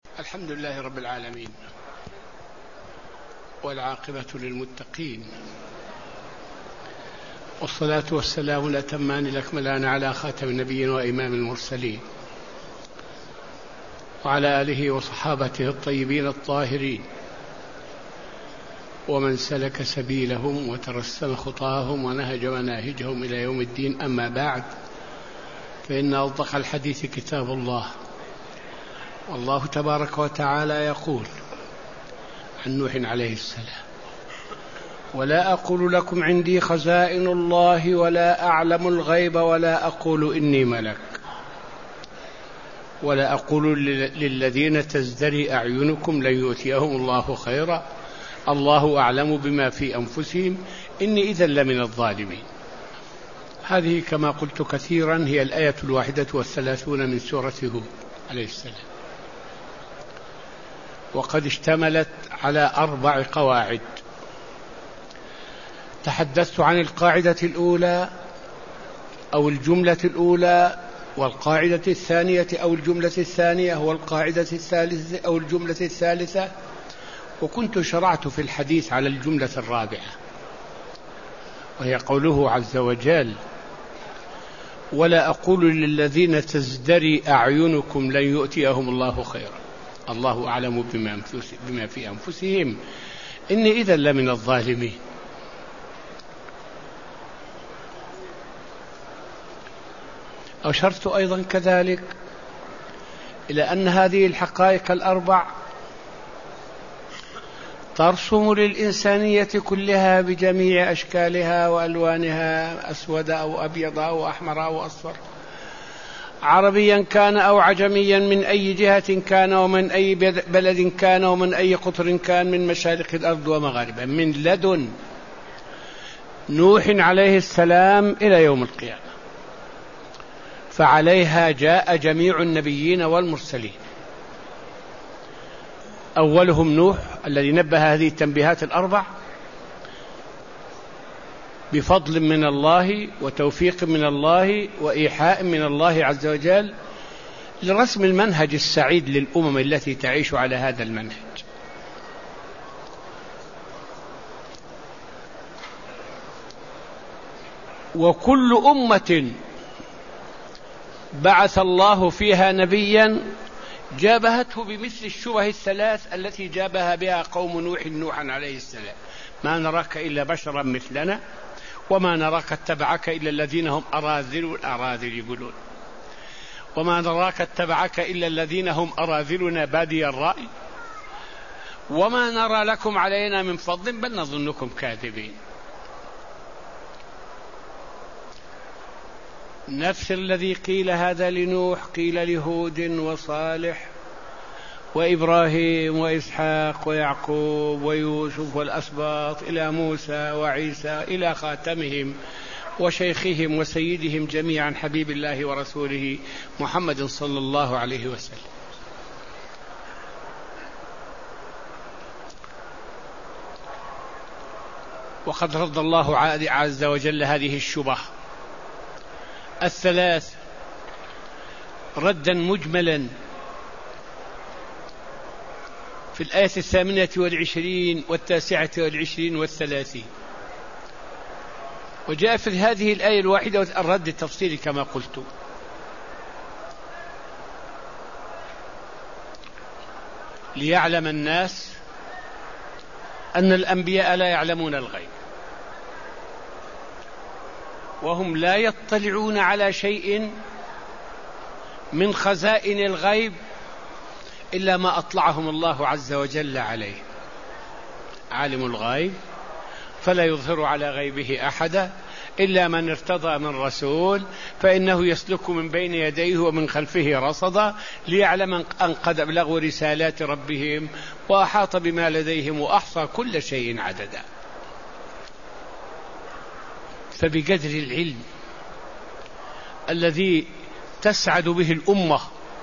الحمد لله رب العالمين، والعاقبة للمتقين، والصلاة والسلام الأتمان الأكملان على خاتم النبيين وإمام المرسلين، وعلى آله وصحابته الطيبين الطاهرين، ومن سلك سبيلهم وترسم خطاهم ونهج مناهجهم إلى يوم الدين. أما بعد، فإن أصدق الحديث كتاب الله، والله تبارك وتعالى يقول عن نوح عليه السلام: ولا أقول لكم عندي خزائن الله ولا أعلم الغيب ولا أقول إني ملك ولا أقول للذين تزدري أعينكم لن يؤتيهم الله خيرا الله أعلم بما في أنفسهم إني إذا لمن الظالمين. هذه كما قلت كثيرا هي الآية 31 من سورة هود عليه السلام، وقد اشتملت على 4 قواعد. تحدثت عن القاعدة الأولى أو الجملة الأولى، والقاعدة الثانية أو الجملة الثانية، والقاعدة الثالثة أو الجملة الثالثة، وكنت شرعت في الحديث على الجملة الرابعة، وهي قوله عز وجل: ولا أقول للذين تزدري أعينكم لن يؤتيهم الله خيرا الله أعلم بما في أنفسهم إني إذا لمن الظالمين. أشرت أيضا كذلك إلى أن هذه الحقائق ال4 ترسم للإنسانية كلها بجميع أشكالها وألوانها، أسود أو أبيض أو أحمر أو أصفر، عربيا كان أو عجميا، من أي جهة كان ومن أي بلد كان ومن أي قطر كان، من مشارق الأرض ومغاربها، من لدن نوح عليه السلام إلى يوم القيامة. فعليها جاء جميع النبيين والمرسلين، أولهم نوح الذي نبه هذه التنبيهات ال4 بفضل من الله وتوفيق من الله وإيحاء من الله عز وجل لرسم المنهج السعيد للأمم التي تعيش على هذا المنهج. وكل أمة بعث الله فيها نبيا جابهته بمثل الشبه ال3 التي جابها بها قوم نوحا عليه السلام: ما نراك إلا بشرا مثلنا وما نراك اتبعك إلا الذين هم أراذل يقولون، وما نراك اتبعك إلا الذين هم أراذلنا بادي الرأي وما نرى لكم علينا من فضل بل نظنكم كاذبين. نفس الذي قيل هذا لنوح قيل لهود وصالح وإبراهيم وإسحاق ويعقوب ويوسف والأسباط إلى موسى وعيسى إلى خاتمهم وشيخهم وسيدهم جميعا حبيب الله ورسوله محمد صلى الله عليه وسلم. وقد رد الله عز وجل هذه الشبه ال3 ردا مجملا في الآية 28 و29 و30، وجاء في هذه الآية الواحدة الرد التفصيلي كما قلت. ليعلم الناس أن الأنبياء لا يعلمون الغيب، وهم لا يطلعون على شيء من خزائن الغيب إلا ما أطلعهم الله عز وجل عليه. عالم الغيب فلا يظهر على غيبه أحدا إلا من ارتضى من رسول فإنه يسلك من بين يديه ومن خلفه رصدا ليعلم أن قد أبلغوا رسالات ربهم وأحاط بما لديهم وأحصى كل شيء عددا. فبقدر العلم الذي تسعد به الأمة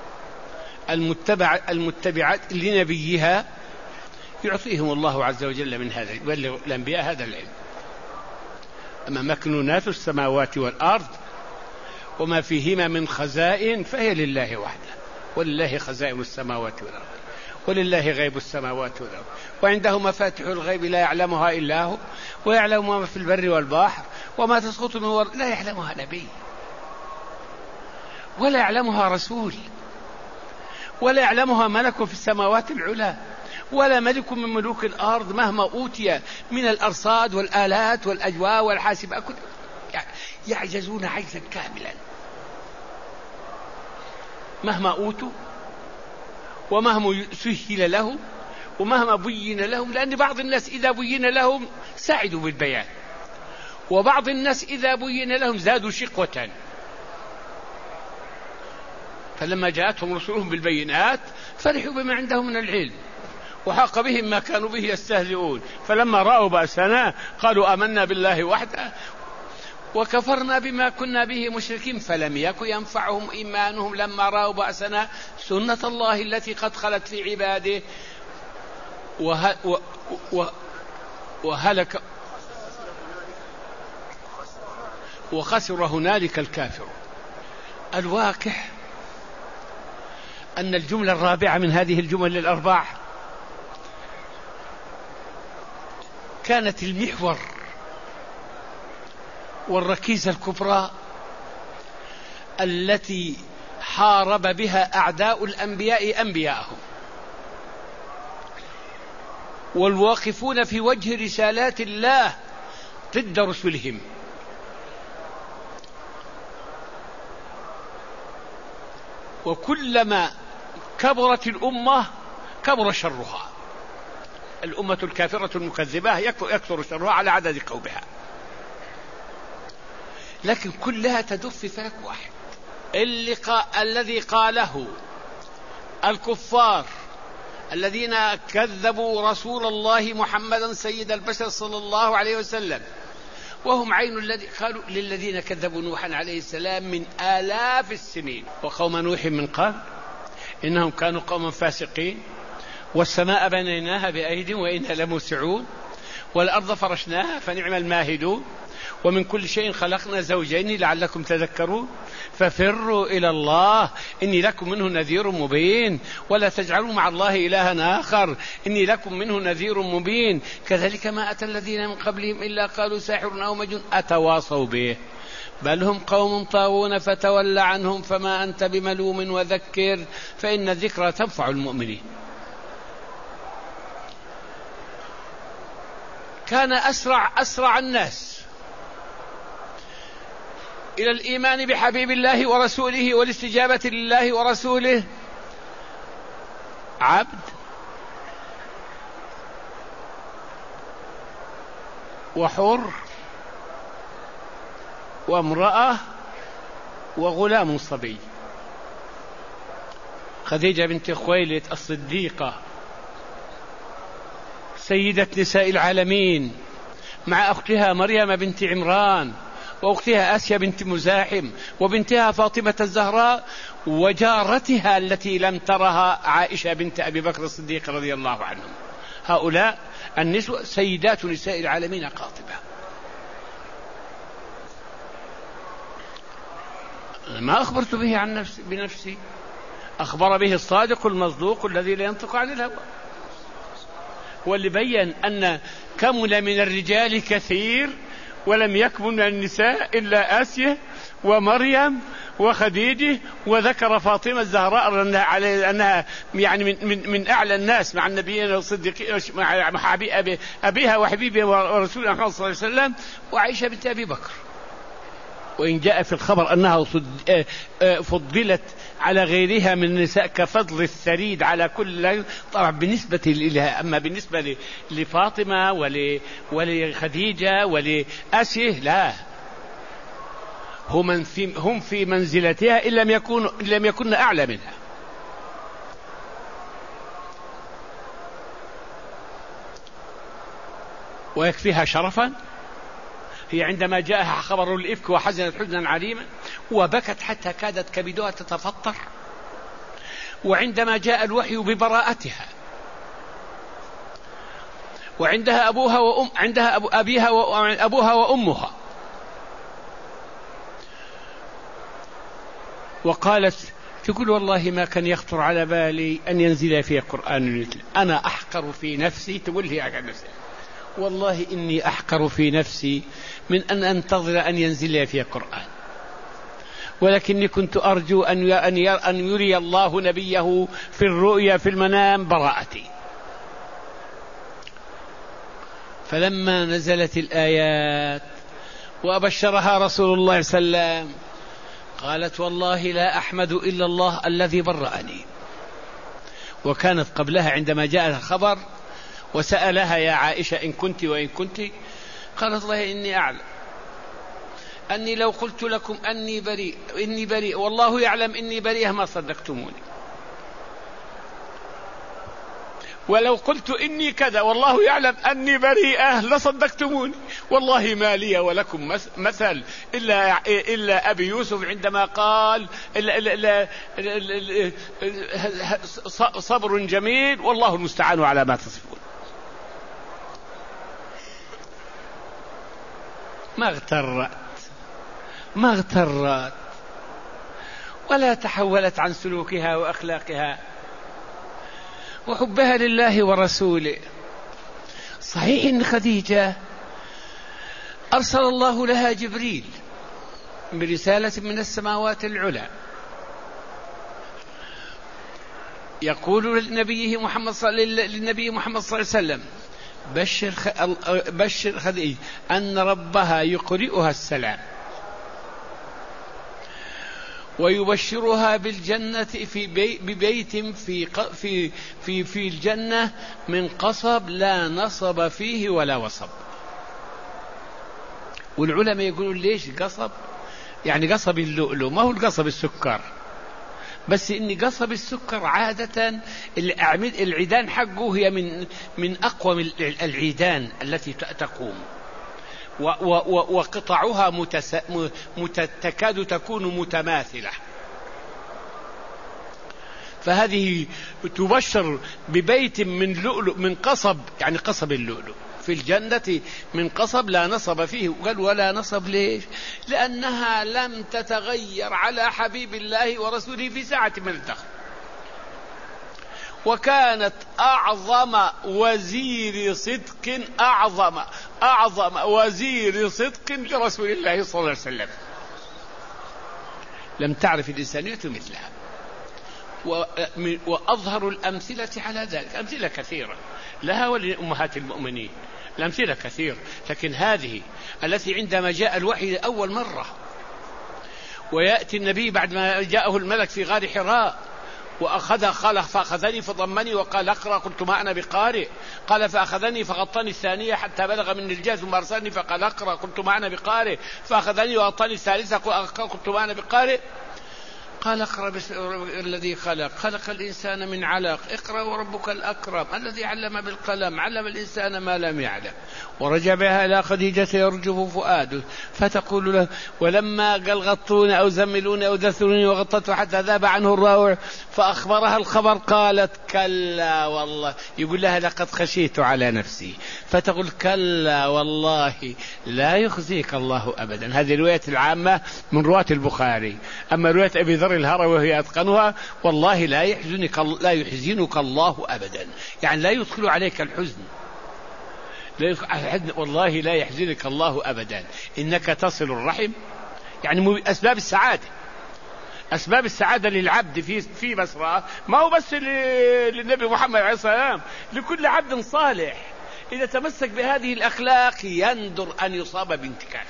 المتبعة لنبيها يعطيهم الله عز وجل من هذا، يبلغ الأنبياء هذا العلم. أما مكنونات السماوات والأرض وما فيهما من خزائن فهي لله وحده، ولله خزائن السماوات والأرض ولله غيب السماوات والأرض وعنده مفاتح الغيب لا يعلمها إلا هو ويعلم ما في البر والبحر وما تسقط من ورق لا يعلمها نبي ولا يعلمها رسول ولا يعلمها ملك في السماوات العلى ولا ملك من ملوك الأرض مهما أوتي من الأرصاد والآلات والأجواء والحاسبات يعجزون عجزا كاملا مهما أوتوا ومهما سهل لهم ومهما بين لهم، لأن بعض الناس إذا بين لهم ساعدوا بالبيان وبعض الناس إذا بين لهم زادوا شقوة. فلما جاءتهم رسلهم بالبينات فرحوا بما عندهم من العلم وحاق بهم ما كانوا به يستهزئون، فلما رأوا بأسنا قالوا آمنا بالله وحده وكفرنا بما كنا به مشركين فلم يكن ينفعهم إيمانهم لما رأوا بأسنا سنة الله التي قد خلت في عباده وهلك وخسر هنالك الكافر. الواقع أن الجملة الرابعة من هذه الجمل الأربع كانت المحور والركيزة الكبرى التي حارب بها أعداء الأنبياء أنبياءهم والواقفون في وجه رسالات الله ضد رسلهم. وكلما كبرت الأمة كبر شرها، الأمة الكافرة المكذبة يكثر شرها على عدد قومها، لكن كلها تدف في فلك واحد الذي قاله الكفار الذين كذبوا رسول الله محمدا سيد البشر صلى الله عليه وسلم، وهم عين الذي قالوا للذين كذبوا نوحا عليه السلام من آلاف السنين وقوم نوح من قبل إنهم كانوا قوما فاسقين، والسماء بنيناها بأيد وإنا لموسعون، والأرض فرشناها فنعم الماهدون، ومن كل شيء خلقنا زوجين لعلكم تذكرون، ففروا إلى الله إني لكم منه نذير مبين، ولا تجعلوا مع الله إلها آخر إني لكم منه نذير مبين، كذلك ما أتى الذين من قبلهم إلا قالوا ساحر أو مجنون أتواصوا به بل هم قوم طاغون فتول عنهم فما أنت بملوم وذكر فإن الذكرى تنفع المؤمنين. كان أسرع الناس إلى الإيمان بحبيب الله ورسوله والاستجابة لله ورسوله عبد وحر وامرأة وغلام صبي. خديجة بنت خويلد الصديقة سيدة نساء العالمين مع أختها مريم بنت عمران وأختها آسيا بنت مزاحم وبنتها فاطمة الزهراء وجارتها التي لم ترها عائشة بنت أبي بكر الصديق رضي الله عنهم. هؤلاء النسوة سيدات نساء العالمين قاطبة. ما أخبرت به عن بنفسي، أخبر به الصادق المصدوق الذي لا ينطق عن الهوى، واللي بين أن كمل من الرجال كثير ولم يكمل من النساء إلا آسيا ومريم وخديجة، وذكر فاطمة الزهراء أنها يعني من أعلى الناس مع النبيين والصديقين مع أبيها وحبيبها ورسولها محمد صلى الله عليه وسلم، وعائشة بنت أبي بكر. وإن جاء في الخبر أنها فضلت على غيرها من النساء كفضل الثريد على كل، طبعا بالنسبة لها، أما بالنسبة لفاطمة ولخديجة ولآسيه لا، هم في منزلتها إن لم يكن أعلى منها. ويكفيها شرفا هي عندما جاءها خبر الإفك وحزنت حزنا عليما وبكت حتى كادت كبدها تتفطر، وعندما جاء الوحي ببراءتها وعندها عندها أبوها وأمها، وقالت تقول والله ما كان يخطر على بالي أن ينزل فيه قرآن مثله، أنا أحقر في نفسي، تقول لي عن نفسي والله إني أحقر في نفسي من أن أنتظر أن ينزل فيه قرآن، ولكني كنت أرجو أن يري الله نبيه في الرؤيا في المنام براءتي. فلما نزلت الآيات وأبشرها رسول الله صلى الله عليه وسلم قالت والله لا أحمد إلا الله الذي برأني. وكانت قبلها عندما جاء الخبر وسألها يا عائشة إن كنت وإن كنت، قالت الله إني أعلم أني لو قلت لكم إني بريء والله يعلم إني بريئة ما صدقتموني، ولو قلت إني كذا والله يعلم أني بريئة لصدقتموني، والله ما لي ولكم مثل إلا أبي يوسف عندما قال صبر جميل والله المستعان على ما تصفون. ما اغترت ولا تحولت عن سلوكها وأخلاقها وحبها لله ورسوله. صحيح إن خديجة أرسل الله لها جبريل برسالة من السماوات العلى يقول للنبي محمد صلى الله عليه وسلم بشر خديجة أن ربها يقرئها السلام ويبشرها بالجنة ببيت في الجنة من قصب لا نصب فيه ولا وصب. والعلماء يقولون ليش قصب؟ يعني قصب اللؤلؤ، ما هو القصب السكر، بس إن قصب السكر عادة العيدان حقه هي من أقوى العيدان التي تقوم، وقطعها تكاد تكون متماثلة، فهذه تبشر ببيت من لؤلؤ من قصب، يعني قصب اللؤلؤ في الجنة من قصب لا نصب فيه. قال ولا نصب ليش؟ لأنها لم تتغير على حبيب الله ورسوله في ساعة من الدهر، وكانت أعظم وزير صدق أعظم وزير صدق لرسول الله صلى الله عليه وسلم، لم تعرف الإنسانية مثلها. وأظهر الأمثلة على ذلك أمثلة كثيرة لها ولأمهات المؤمنين، الأمثلة كثير، لكن هذه التي عندما جاء الوحي أول مرة ويأتي النبي بعد ما جاءه الملك في غار حراء قال فأخذني فضمني وقال اقرأ، قلت ما أنا بقارئ، قال فأخذني فغطني الثانية حتى بلغ من الجهد ثم أرسلني فقال اقرأ، قلت ما أنا بقارئ، فأخذني وغطني الثالثة قلت ما أنا بقارئ، قال اقرأ الذي خلق الإنسان من علق، اقرأ وربك الأكرم الذي علم بالقلم علم الإنسان ما لم يعلم. ورجع بها إلى خديجة يرجف فؤاده فتقول له ولما قال غطوني أو زملوني أو دثروني وغطته حتى ذاب عنه الروع فأخبرها الخبر قالت كلا والله، يقول لها لقد خشيت على نفسي، فتقول كلا والله لا يخزيك الله أبدا. هذه الرواية العامة من رواة البخاري. أما رواية أبي ذر الهروي وهي أتقنها والله لا يحزنك الله أبدا، يعني لا يدخل عليك الحزن، والله لا يحزنك الله أبدا، إنك تصل الرحم. يعني أسباب السعادة للعبد في مسرى ما هو بس للنبي محمد عليه السلام، لكل عبد صالح إذا تمسك بهذه الأخلاق يندر أن يصاب بانتكاس.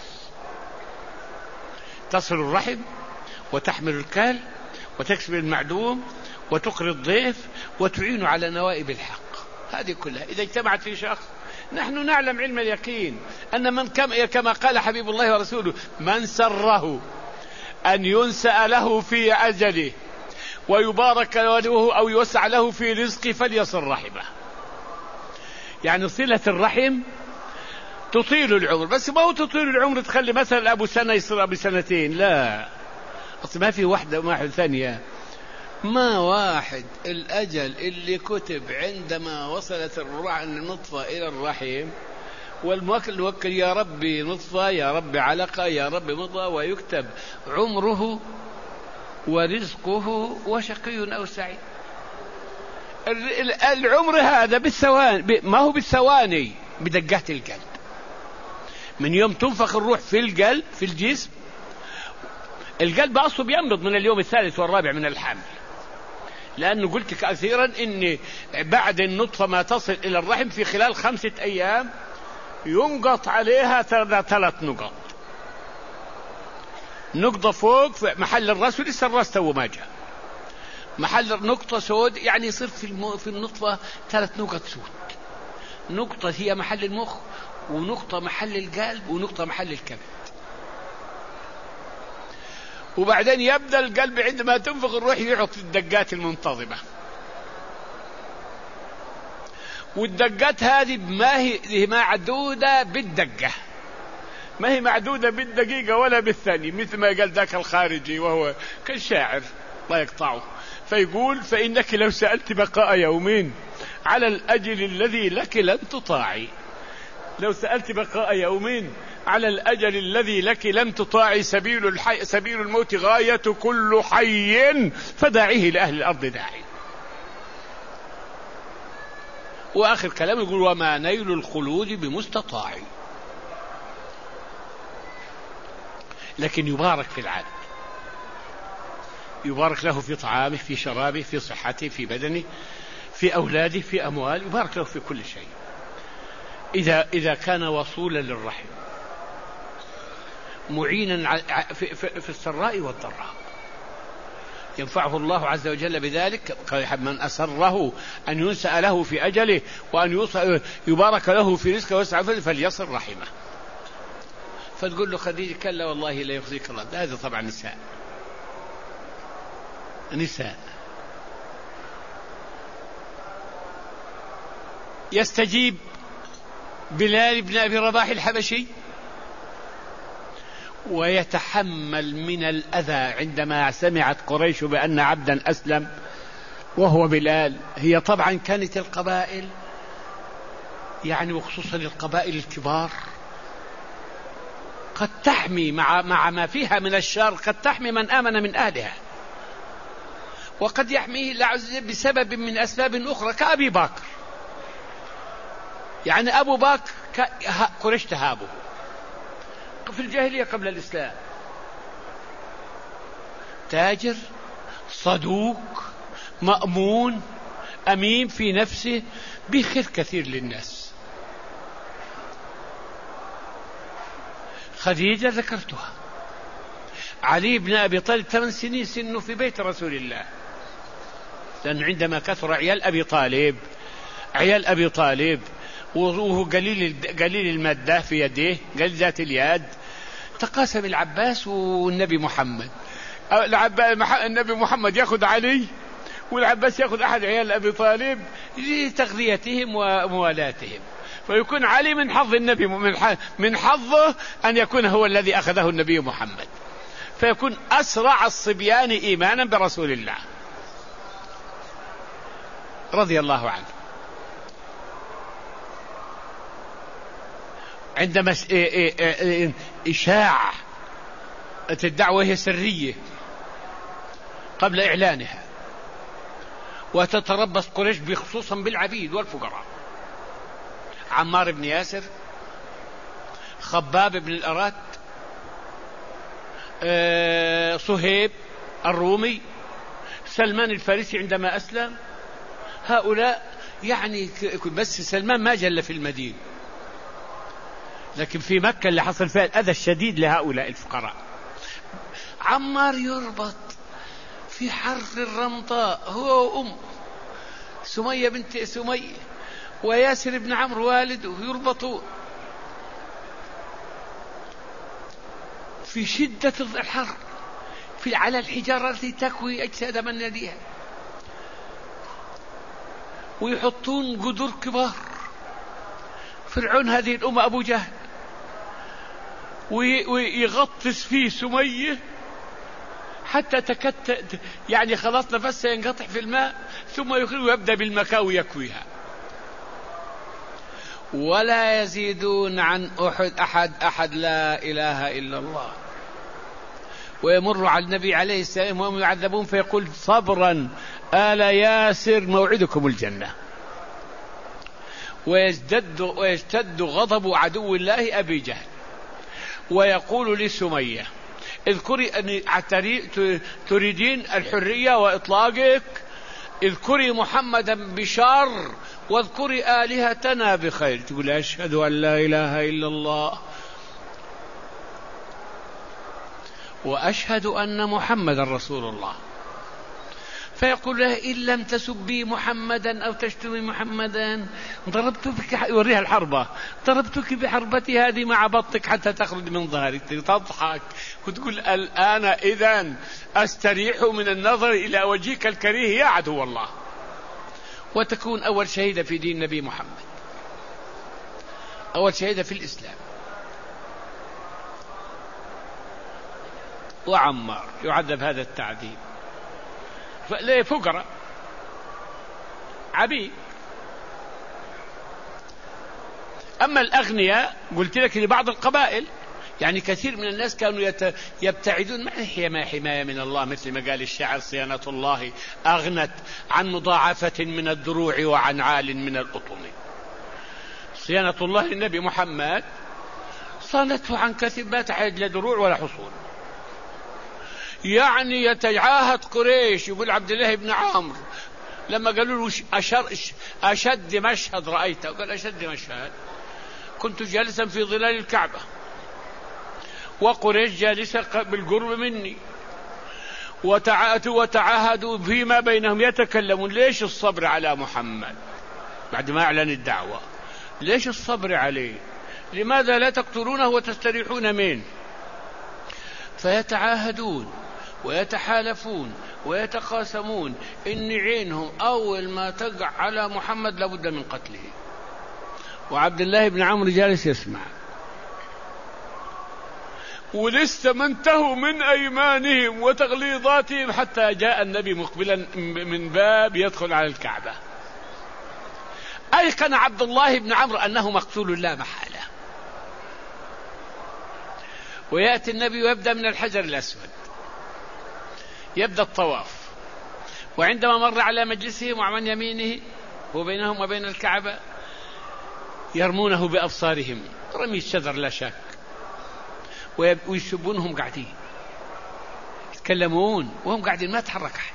تصل الرحم وتحمل الكال وتكسب المعدوم وتقري الضيف وتعين على نوائب الحق، هذه كلها إذا اجتمعت في شخص. نحن نعلم علم اليقين أن من كما قال حبيب الله ورسوله من سره أن ينسأ له في أجله ويبارك له أو يوسع له في رزقه فليصل رحمه. يعني صلة الرحم تطيل العمر، بس ما هو تطيل العمر تخلي مثلا أبو سنة يصير أبو سنتين، لا، أصلا ما في واحدة ثانية. ما واحد الأجل اللي كتب عندما وصلت النطفة إلى الرحم والموكل يا ربي نطفة يا ربي علقة يا ربي مضغة، ويكتب عمره ورزقه وشقي أو سعيد. العمر هذا بالثواني، ما هو بالثواني، بدقات القلب. من يوم تنفخ الروح في القلب في الجسم، القلب أصله بينبض من اليوم الثالث والرابع من الحمل، لأنه قلت كثيرا إن بعد النطفة ما تصل إلى الرحم في خلال 5 أيام ينقط عليها 3 نقط، نقطة فوق في محل الرأس، ولسه الرأس تو ما جاء، محل نقطة سود، يعني يصير في النطفة 3 نقط سود. نقطة هي محل المخ، ونقطة محل القلب، ونقطة محل الكبد. وبعدين يبدأ القلب عندما تنفخ الروح يعطي الدقات المنتظمة، والدقات هذه ما هي معدودة بالدقة، ما هي معدودة بالدقيقة ولا بالثانية، مثل ما قال ذاك الخارجي وهو كالشاعر الله يقطعه، فيقول: فإنك لو سألت بقاء يومين على الأجل الذي لك لن تطاعي، لو سألت بقاء يومين على الأجل الذي لك لن تطاعي، سبيل الموت غاية كل حي، فداعيه لأهل الأرض داعي. وآخر كلام يقول: وما نيل الخلود بمستطاع. لكن يبارك في العبد، يبارك له في طعامه، في شرابه، في صحته، في بدنه، في أولاده، في أموال، يبارك له في كل شيء إذا كان وصولا للرحم، معينا في السراء والضراء، ينفعه الله عز وجل بذلك. من أسره أن ينسأ له في أجله، وأن يبارك له في رزقه ويسعى فليصل رحمه. فتقول له خديجة: كلا والله لا يخزيك الله. هذا طبعا نساء. يستجيب بلال بن أبي رباح الحبشي ويتحمل من الأذى عندما سمعت قريش بأن عبدا أسلم وهو بلال. هي طبعا كانت القبائل، يعني وخصوصا القبائل الكبار، قد تحمي مع ما فيها من الشر، قد تحمي من آمن من أهلها، وقد يحميه الله عز وجل بسبب من أسباب أخرى، كأبي بكر. يعني أبو بكر قريش تهابه في الجاهلية قبل الإسلام، تاجر صدوق مأمون أمين في نفسه، بخير كثير للناس. خديجة ذكرتها، علي بن أبي طالب 8 سنين سنه في بيت رسول الله، لأن عندما كثر عيال أبي طالب وهو قليل المادة في يديه، قليل ذات اليد، تقاسم العباس والنبي محمد. النبي محمد يأخذ علي، والعباس يأخذ أحد عيال أبي طالب لتغذيتهم وموالاتهم، فيكون علي من حظ النبي، من حظه أن يكون هو الذي أخذه النبي محمد، فيكون أسرع الصبيان إيمانا برسول الله رضي الله عنه. عندما إشاعة الدعوة هي سرية قبل إعلانها، وتتربص قريش بخصوصا بالعبيد والفقراء، عمار بن ياسر، خباب بن الأرات، صهيب الرومي، سلمان الفارسي عندما أسلم، هؤلاء يعني بس سلمان ما جل في المدينة، لكن في مكة اللي حصل فيها الأذى الشديد لهؤلاء الفقراء. عمار يربط في حرف الرمطاء هو وأم سمية بنت سمية، وياسر بن عمرو والده يربطون في شدة الحر على الحجارة التي تكوي أجساد من يديها، ويحطون قدور كبار. فرعون هذه الأمة أبو جهل، ويغطس فيه سمية حتى يعني خلاص نفسها ينقطع في الماء، ثم يخرج ويبدأ بالمكاوي يكويها. ولا يزيدون عن أحد لا إله إلا الله. ويمر على النبي عليه السلام وهم يعذبون فيقول صبرا آل ياسر موعدكم الجنة. ويشتد غضب عدو الله أبي جهل ويقول لسمية اذكري أن تريدين الحرية وإطلاقك، اذكري محمدا بشر واذكري آلهتنا بخير. تقول أشهد أن لا إله إلا الله وأشهد أن محمدا رسول الله. فيقول له إن لم تسبي محمدا أو تشتمي محمدا ضربتك، يوريها الحربة، ضربتك بحربتي هذه مع بطك حتى تخرج من ظهرك. تضحك وتقول الآن إذن أستريح من النظر إلى وجهك الكريه يا عدو الله. وتكون أول شهيدة في دين النبي محمد، أول شهيدة في الإسلام. وعمار يعذب هذا التعذيب، فقراء عبيد. أما الأغنياء قلت لك لبعض القبائل، يعني كثير من الناس كانوا يبتعدون مع حماية من الله، مثل ما قال الشاعر صيانة الله أغنت عن مضاعفة من الدروع وعن عال من الأطم. صيانة الله للنبي محمد صانته عن كثير، ما تحتاج لا دروع ولا حصول. يعني يتعاهد قريش، يقول عبد الله بن عمرو لما قالوا له أشد مشهد رأيته، قال أشد مشهد كنت جالسا في ظلال الكعبة وقريش جالسة بالقرب مني وتعاهدوا فيما بينهم يتكلمون ليش الصبر على محمد بعد ما أعلن الدعوة؟ ليش الصبر عليه؟ لماذا لا تقتلونه وتستريحون منه؟ فيتعاهدون ويتحالفون ويتقاسمون إن عينهم أول ما تقع على محمد لابد من قتله. وعبد الله بن عمرو جالس يسمع، ولسه ما انتهوا من أيمانهم وتغليظاتهم حتى جاء النبي مقبلا من باب يدخل على الكعبة. أيقن عبد الله بن عمرو أنه مقتول لا محالة، ويأتي النبي ويبدأ من الحجر الأسود، يبدأ الطواف، وعندما مر على مجلسهم وعن يمينه وبينهم وبين الكعبة يرمونه بأبصارهم رمي الشذر لا شك، ويسبونهم قاعدين يتكلمون وهم قاعدين ما تحرك أحد.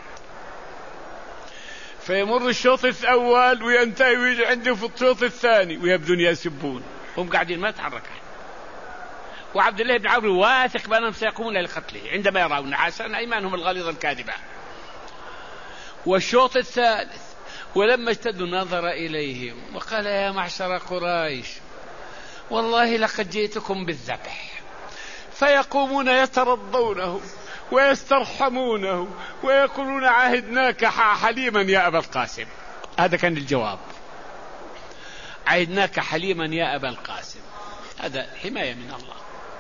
فيمر الشوط الأول وينتهي عنده في الشوط الثاني ويبدون يسبون هم قاعدين ما تحرك أحد. وعبد الله بن عمرو واثق بأنهم سيقومون لقتله عندما يرون عسى أيمانهم الغليظة الكاذبة. والشوط الثالث ولما اشتدوا نظر إليهم وقال يا معشر قريش والله لقد جئتكم بالذبح. فيقومون يترضونه ويسترحمونه ويقولون عاهدناك حليما يا أبا القاسم. هذا كان الجواب، عاهدناك حليما يا أبا القاسم. هذا حماية من الله،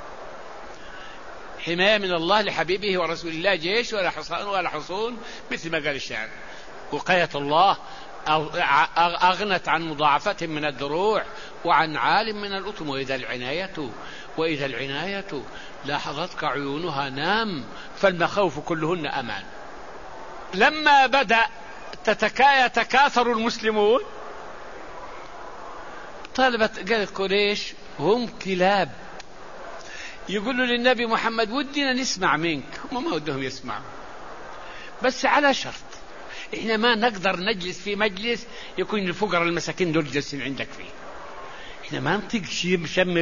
حماية من الله لحبيبه ورسول الله، جيش ولا حصان ولا حصون، مثل ما قال الشاعر وقاية الله أغنت عن مضاعفة من الدروع وعن عال من الأطم. وإذا العناية لاحظتك عيونها نام فالمخاوف كلهن أمان. لما بدأ يتكاثر المسلمون قالت قريش هم كلاب، يقولوا للنبي محمد ودنا نسمع منك. هم ما ودهم يسمعوا، بس على شرط إحنا ما نقدر نجلس في مجلس يكون الفقراء المساكين دول جالسين عندك فيه. إحنا ما نطيق شم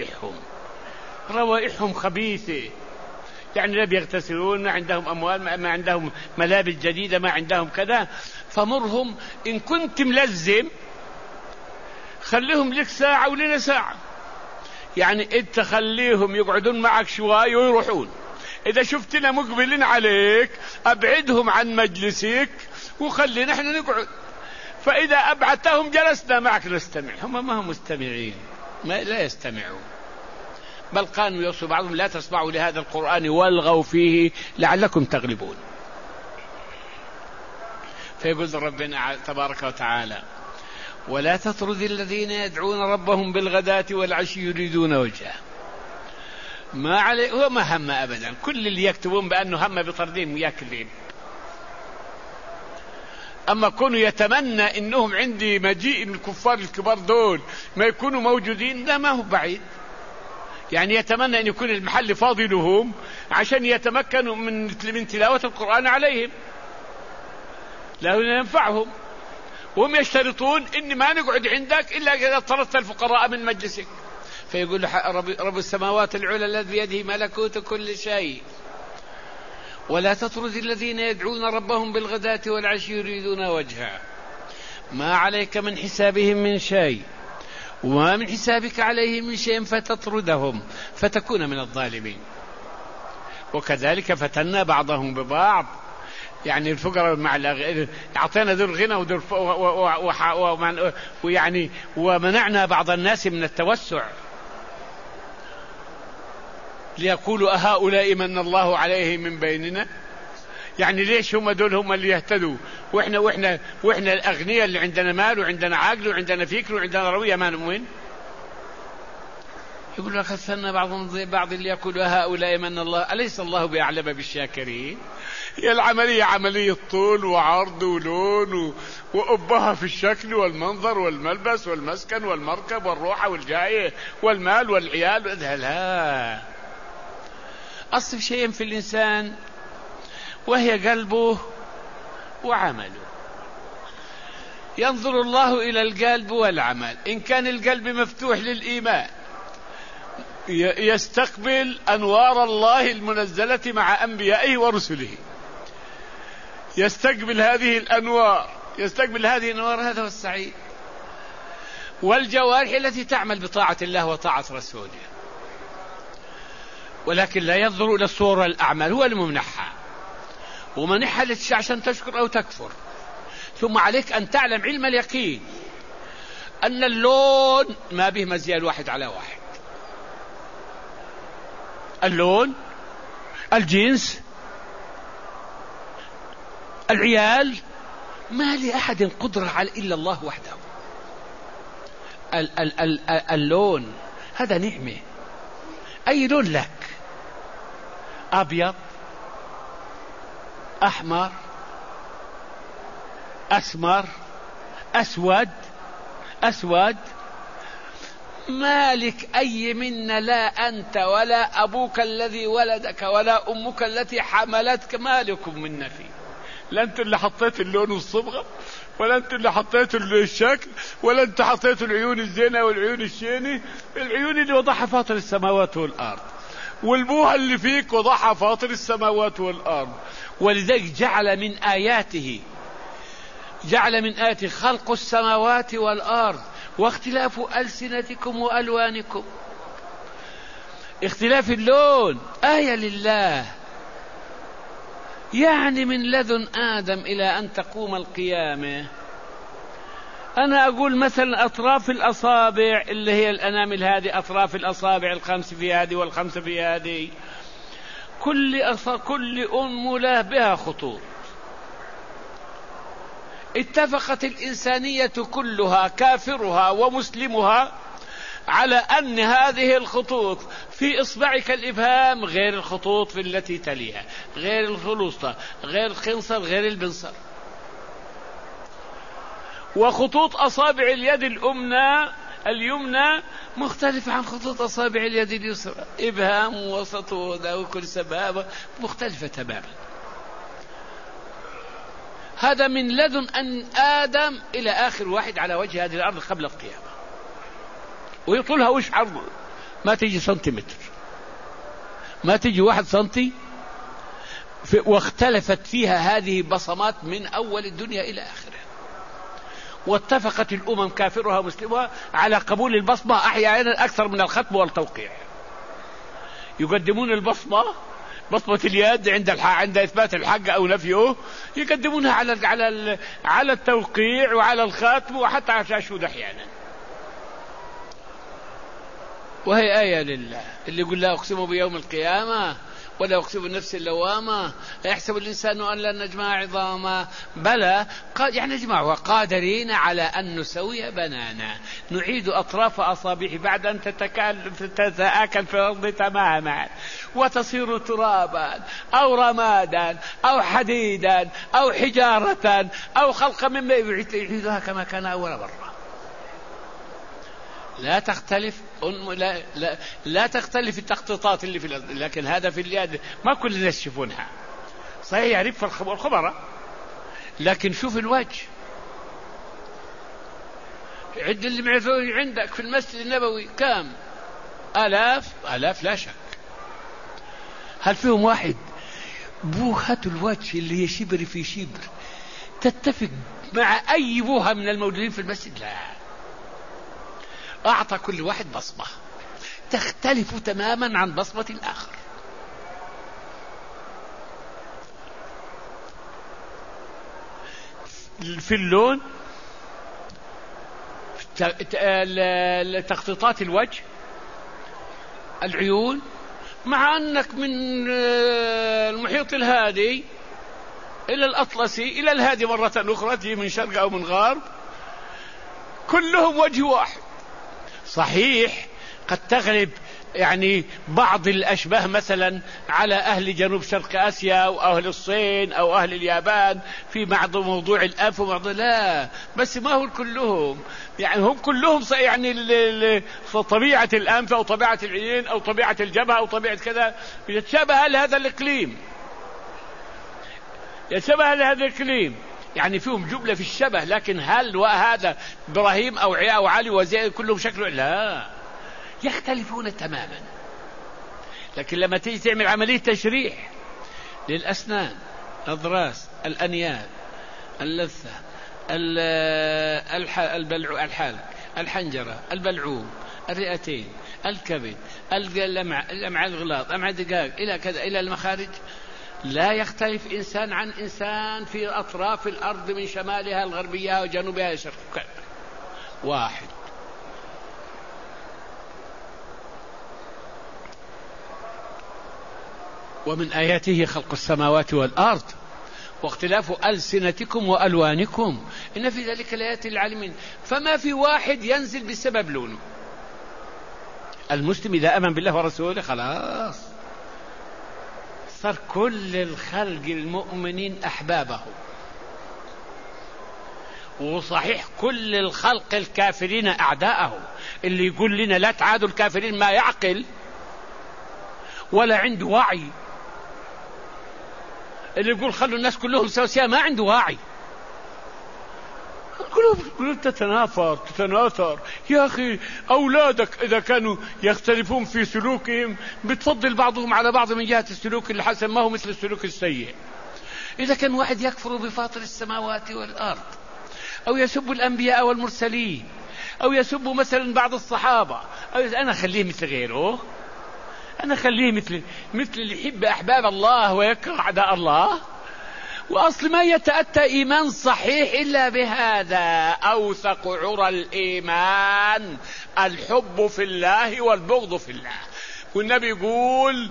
روائحهم خبيثة، يعني لا بيغتسلون، ما عندهم أموال، ما عندهم ملابس جديدة، ما عندهم كذا. فمرهم إن كنت ملزم خليهم لك ساعة ولنا ساعة، يعني انت خليهم يقعدون معك شوي ويروحون. اذا شفتنا مقبلين عليك ابعدهم عن مجلسك وخلينا احنا نقعد، فاذا ابعدتهم جلسنا معك نستمع. هم ما هم مستمعين، لا يستمعون، بل كانوا يوصوا بعضهم لا تسمعوا لهذا القرآن والغوا فيه لعلكم تغلبون. فيقول ربنا تبارك وتعالى ولا تطرد الذين يدعون ربهم بالغداة والعشي يريدون وجهه. ما عليه، هو ما هم أبدا. كل اللي يكتبون بأنه هم بطردهم يكذب. أما كونوا يتمنى إنهم عندي مجيء الكفار الكبار دول ما يكونوا موجودين، لا، ما هو بعيد. يعني يتمنى أن يكون المحل فاضي لهم عشان يتمكنوا من تلاوة القرآن عليهم، لا ينفعهم. وهم يشترطون إن ما نقعد عندك إلا إذا طردت الفقراء من مجلسك. فيقول رب السماوات العلى الذي بيده ملكوت كل شيء ولا تطرد الذين يدعون ربهم بالغداة والعشي يريدون وجهه ما عليك من حسابهم من شيء وما من حسابك عليهم من شيء فتطردهم فتكون من الظالمين. وكذلك فتنا بعضهم ببعض، يعني الفقراء مع أعطينا ذو الغنى ويعني ومنعنا بعض الناس من التوسع ليقولوا أهؤلاء من الله عليهم من بيننا. يعني ليش هم دول هم اللي يهتدوا وإحنا الأغنياء اللي عندنا مال وعندنا عقل وعندنا فكر وعندنا روية ما نؤمن؟ يقول لك خسرنا بعضهم زي بعض اللي يقولوا هؤلاء من الله أليس الله بأعلم بالشاكرين. هي العملية عملية طول وعرض ولون وأبها في الشكل والمنظر والملبس والمسكن والمركب والروحة والجاية والمال والعيال. لا، أصل شيء في الإنسان وهي قلبه وعمله. ينظر الله إلى القلب والعمل. إن كان القلب مفتوح للإيمان يستقبل أنوار الله المنزلة مع أنبيائه ورسله، يستقبل هذه الأنوار، هذا هو السعيد. والجوارح التي تعمل بطاعة الله وطاعة رسوله. ولكن لا ينظر إلى الصورة الأعمال، هو الممنحها ومنحها عشان تشكر أو تكفر. ثم عليك أن تعلم علم اليقين أن اللون ما به مزيان واحد على واحد. اللون، الجنس، العيال، ما لأحد قدرة على إلا الله وحده. اللون هذا نعمة. أي لون لك، أبيض، أحمر، أسمر، أسود، مالك أي منا، لا أنت ولا أبوك الذي ولدك ولا أمك التي حملتك مالكم منا فيه. لا أنت اللي حطيت اللون والصبغة، ولا أنت اللي حطيت الشكل، ولا أنت حطيت العيون الزينة والعيون الشينة. العيون اللي وضعها فاطر السماوات والأرض، والبوها اللي فيك وضعها فاطر السماوات والأرض. ولذلك جعل من آياته خلق السماوات والأرض واختلاف ألسنتكم وألوانكم. اختلاف اللون آية لله. يعني من لدن آدم إلى أن تقوم القيامة. أنا أقول مثلا أطراف الأصابع اللي هي الأنامل هذه، أطراف الأصابع الخمس في هذه والخمسة في هذه، كل أنملة بها خطوط. اتفقت الإنسانية كلها كافرها ومسلمها على أن هذه الخطوط في إصبعك الإبهام غير الخطوط في التي تليها، غير الخلوصة، غير الخنصر، غير البنصر. وخطوط أصابع اليد اليمنى مختلفة عن خطوط أصابع اليد اليسرى. إبهام ووسط وكل سبابة مختلفة تماما. هذا من لدن أن آدم إلى آخر واحد على وجه هذه الأرض قبل القيامة. ويطولها وش عرض ما تيجي سنتيمتر، ما تيجي 1 سنتي. واختلفت فيها هذه بصمات من أول الدنيا إلى آخرها. واتفقت الأمم كافرها ومسلمها على قبول البصمة أحيانا أكثر من الختم والتوقيع. يقدمون البصمة، بصمة اليد عند إثبات الحق أو نفيه، يقدمونها على التوقيع وعلى الختم وحتى على الشهود أحيانا. وهي آية لله. اللي يقول لا أقسم بيوم القيامة ولا أقسم بالنفس اللوامة يحسب الإنسان أن لن نجمع عظاما بلى يعني نجمعها قادرين على أن نسوي بنانا نعيد أطراف أصابعه بعد أن تتآكل في الأرض تماما وتصير ترابا أو رمادا أو حديدا أو حجارة أو خلقا مما يعيدها كما كان أول مرة. لا تختلف التخطيطات اللي في الأرض، لكن هذا في اليد ما كل الناس يشوفونها. صحيح يعرف الخبراء، لكن شوف الوجه. عد اللي معزوي عندك في المسجد النبوي كام؟ آلاف لا شك. هل فيهم واحد بوهة الوجه اللي هي شبر في شبر تتفق مع أي بوهة من الموجودين في المسجد؟ لا، أعطى كل واحد بصمة تختلف تماما عن بصمة الآخر. في اللون، تخطيطات الوجه، العيون، مع أنك من المحيط الهادي إلى الأطلسي إلى الهادي مرة أخرى تجي من شرق أو من غرب كلهم وجه واحد. صحيح قد تغلب يعني بعض الأشباه مثلا على أهل جنوب شرق آسيا أو أهل الصين أو أهل اليابان في بعض موضوع الأنف وبعض لا، بس ما هو كلهم، يعني هم كلهم يعني طبيعة الأنف أو طبيعة العينين أو طبيعة الجبهة أو طبيعة كذا يتشابه لهذا الإقليم، يتشابه لهذا الإقليم، يعني فيهم جملة في الشبه، لكن هل وهذا إبراهيم أو علي وزيد كلهم شكله؟ لا، يختلفون تماما. لكن لما تيجي تعمل عملية تشريح للأسنان، الأضراس، الأنياب، اللثة، الحلق، الحنجرة، البلعوم، الرئتين، الكبد، الأمعاء الغلاظ، أمعاء الدقاق إلى كذا إلى المخارج، لا يختلف إنسان عن إنسان في أطراف الأرض من شمالها الغربية وجنوبها الشرقية واحد. ومن آياته خلق السماوات والأرض واختلاف ألسنتكم وألوانكم إن في ذلك لآيات للعالمين. فما في واحد ينزل بسبب لونه. المسلم إذا آمن بالله ورسوله خلاص صار كل الخلق المؤمنين أحبابه، وصحيح كل الخلق الكافرين أعداءه. اللي يقول لنا لا تعادوا الكافرين ما يعقل ولا عنده وعي، اللي يقول خلوا الناس كلهم سواسية ما عنده وعي. قلوب تتناثر يا أخي. أولادك إذا كانوا يختلفون في سلوكهم بتفضل بعضهم على بعض من جهة السلوك الحسن، ما هو مثل السلوك السيء. إذا كان واحد يكفر بفاطر السماوات والأرض أو يسب الأنبياء والمرسلين أو يسب مثلا بعض الصحابة، أنا خليه مثل غيره، أنا خليه مثل اللي يحب أحباب الله ويكره أعداء الله. وأصل ما يتأتى إيمان صحيح إلا بهذا. أوثق عرى الإيمان الحب في الله والبغض في الله. والنبي يقول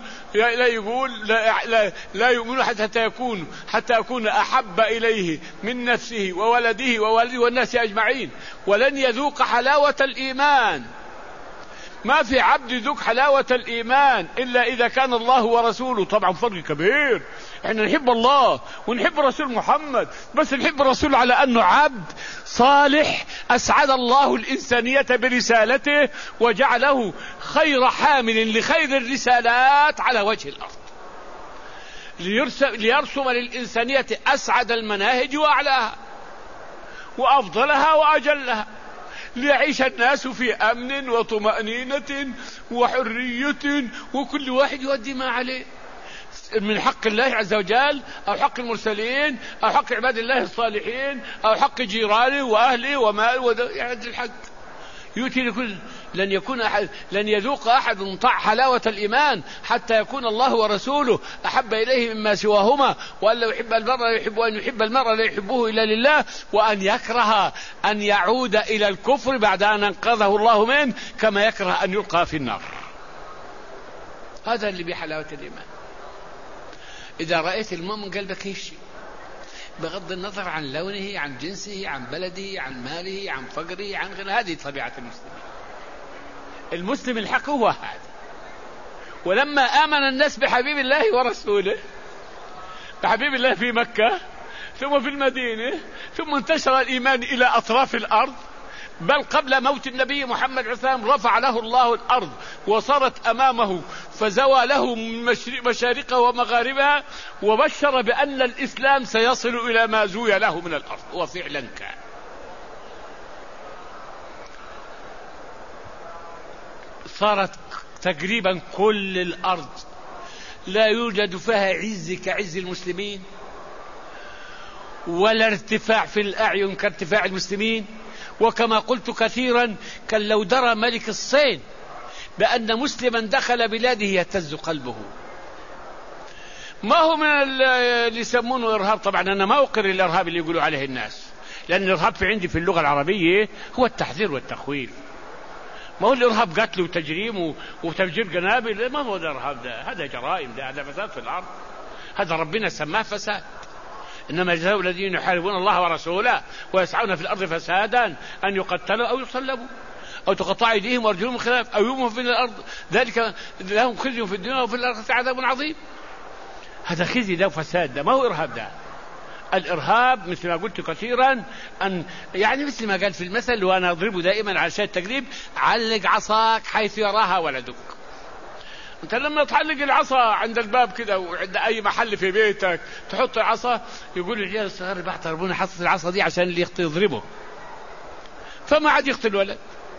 لا يؤمن حتى يكون أحب إليه من نفسه وولده ووالده والناس أجمعين، ولن يذوق حلاوة الإيمان. ما في عبد يذوق حلاوة الإيمان إلا إذا كان الله ورسوله. طبعا فرق كبير، احنا نحب الله ونحب رسول محمد، بس نحب الرسول على أنه عبد صالح أسعد الله الإنسانية برسالته وجعله خير حامل لخير الرسالات على وجه الأرض، ليرسم للإنسانية أسعد المناهج وأعلاها وأفضلها وأجلها، ليعيش الناس في أمن وطمأنينة وحرية، وكل واحد يؤدي ما عليه من حق الله عز وجل أو حق المرسلين أو حق عباد الله الصالحين أو حق جيرانه وأهله ومال يعد الحق يؤتي لكل. لن يذوق أحد طع حلاوة الإيمان حتى يكون الله ورسوله أحب إليه مما سواهما، وأن لو يحب المرء لا يحب، وأن يحب المرء لا يحبه إلا لله، وأن يكره أن يعود إلى الكفر بعد أن أنقذه الله منه كما يكره أن يلقى في النار. هذا اللي بحلاوة الإيمان. إذا رأيت المؤمن قلبك يشي بغض النظر عن لونه، عن جنسه، عن بلده، عن ماله، عن فقره، عن غير. هذه طبيعة المسلمين. المسلم الحق هو هذا. ولما آمن الناس بحبيب الله ورسوله، بحبيب الله في مكة ثم في المدينة، ثم انتشر الإيمان إلى أطراف الأرض، بل قبل موت النبي محمد عليه السلام رفع له الله الأرض وصارت أمامه، فزوى له مشارقها ومغاربها، وبشر بأن الإسلام سيصل إلى ما زوي له من الأرض، وفعلا كان. صارت تقريبا كل الأرض لا يوجد فيها عز كعز المسلمين، ولا ارتفاع في الأعين كارتفاع المسلمين. وكما قلت كثيرا، كان لو درى ملك الصين بأن مسلما دخل بلاده يهتز قلبه. ما هو من اللي يسمونه إرهاب. طبعا أنا ما أقر الإرهاب اللي يقولوا عليه الناس، لأن الإرهاب في عندي في اللغة العربية هو التحذير والتخويف. ما هو الإرهاب قتل وتجريم وتفجير قنابل، ما هو الإرهاب ده؟ هذا جرائم، ده هذا فساد في الأرض، هذا ربنا سماه فساد. إنما جزاء الذين يحاربون الله ورسوله ويسعون في الأرض فسادا أن يقتلوا أو يصلبوا أو تقطع أيديهم وأرجلهم من خلاف أو ينفوا في الأرض، ذلك لهم خزي في الدنيا وفي الآخرة عذاب عظيم. هذا خزي ده وفساد، ده ما هو إرهاب. ده الإرهاب مثل ما قلت كثيرا، أن يعني مثل ما قال في المثل وأنا أضربه دائما على شيء التقريب: علق عصاك حيث يراها ولدك. أنت لما تعلق العصا عند الباب كده وعند أي محل في بيتك تحط العصا، يقول العيال الصغار بحث ربنا حط العصا دي عشان اللي يخطي يضربه، فما عاد يقتل الولد.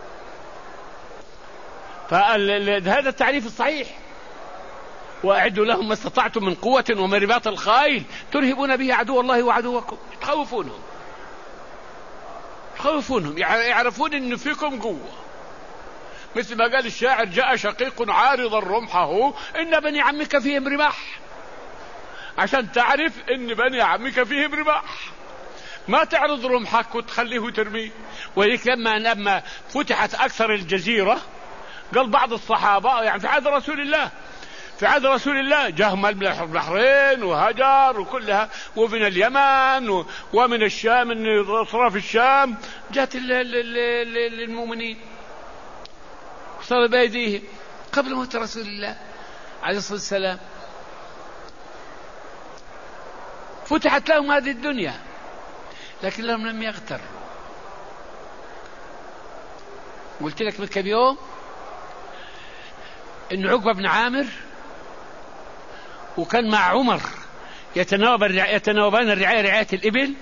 فهذا التعريف الصحيح. وأعدوا لهم ما استطعتم من قوة ومن رباط الخيل ترهبون به عدو الله وعدوكم. تخوفونهم يعرفون إن فيكم قوة. مثل ما قال الشاعر: جاء شقيق عارضا رمحه إن بني عمك فيهم رماح. عشان تعرف إن بني عمك فيهم رماح، ما تعرض رمحك وتخليه ترميه. ولذلك لما فتحت أكثر الجزيرة، قال بعض الصحابة يعني في عهد رسول الله جاء من البحرين وهجر وكلها، ومن اليمن ومن الشام، من أطراف الشام جاءت للمؤمنين صار بأيديهم قبل موت رسول الله عليه الصلاة والسلام. فتحت لهم هذه الدنيا، لكن لهم لم يغتروا. قلت لك من كم يوم إن عقبة بن عامر وكان مع عمر يتناوبان الرعاية، رعاية الإبل.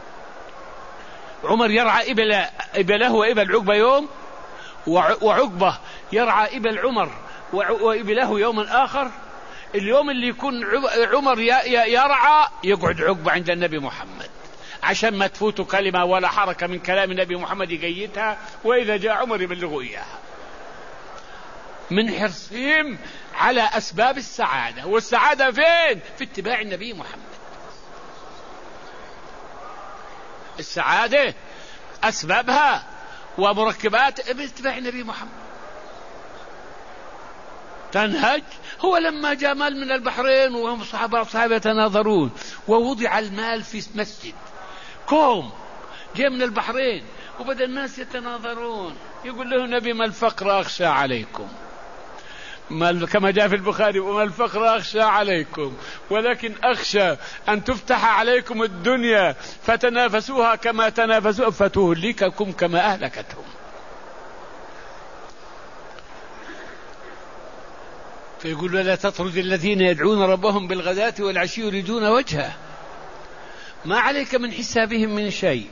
عمر يرعى إبله وإبل عقبة يوم، وعقبة يرعى إبل عمر وإبله يوما آخر. اليوم اللي يكون عمر يرعى يقعد عقبة عند النبي محمد عشان ما تفوت كلمة ولا حركة من كلام النبي محمد يقيدها، وإذا جاء عمر يبلغوا إياها، من حرصهم على أسباب السعادة. والسعادة فين؟ في اتباع النبي محمد. السعادة أسبابها ومركبات باتباع النبي محمد. تنهج. هو لما جاء مال من البحرين وهم الصحابة يتناظرون، ووضع المال في مسجد كوم جاء من البحرين، وبدأ الناس يتناظرون، يقول له النبي: ما الفقر أخشى عليكم، كما جاء في البخاري: وما الفقر أخشى عليكم ولكن أخشى أن تفتح عليكم الدنيا فتنافسوها كما تنافسوا فتهلككم كما أهلكتهم. فيقول: ولا تطرد الذين يدعون ربهم بالغداة والعشي يريدون وجهه ما عليك من حسابهم من شيء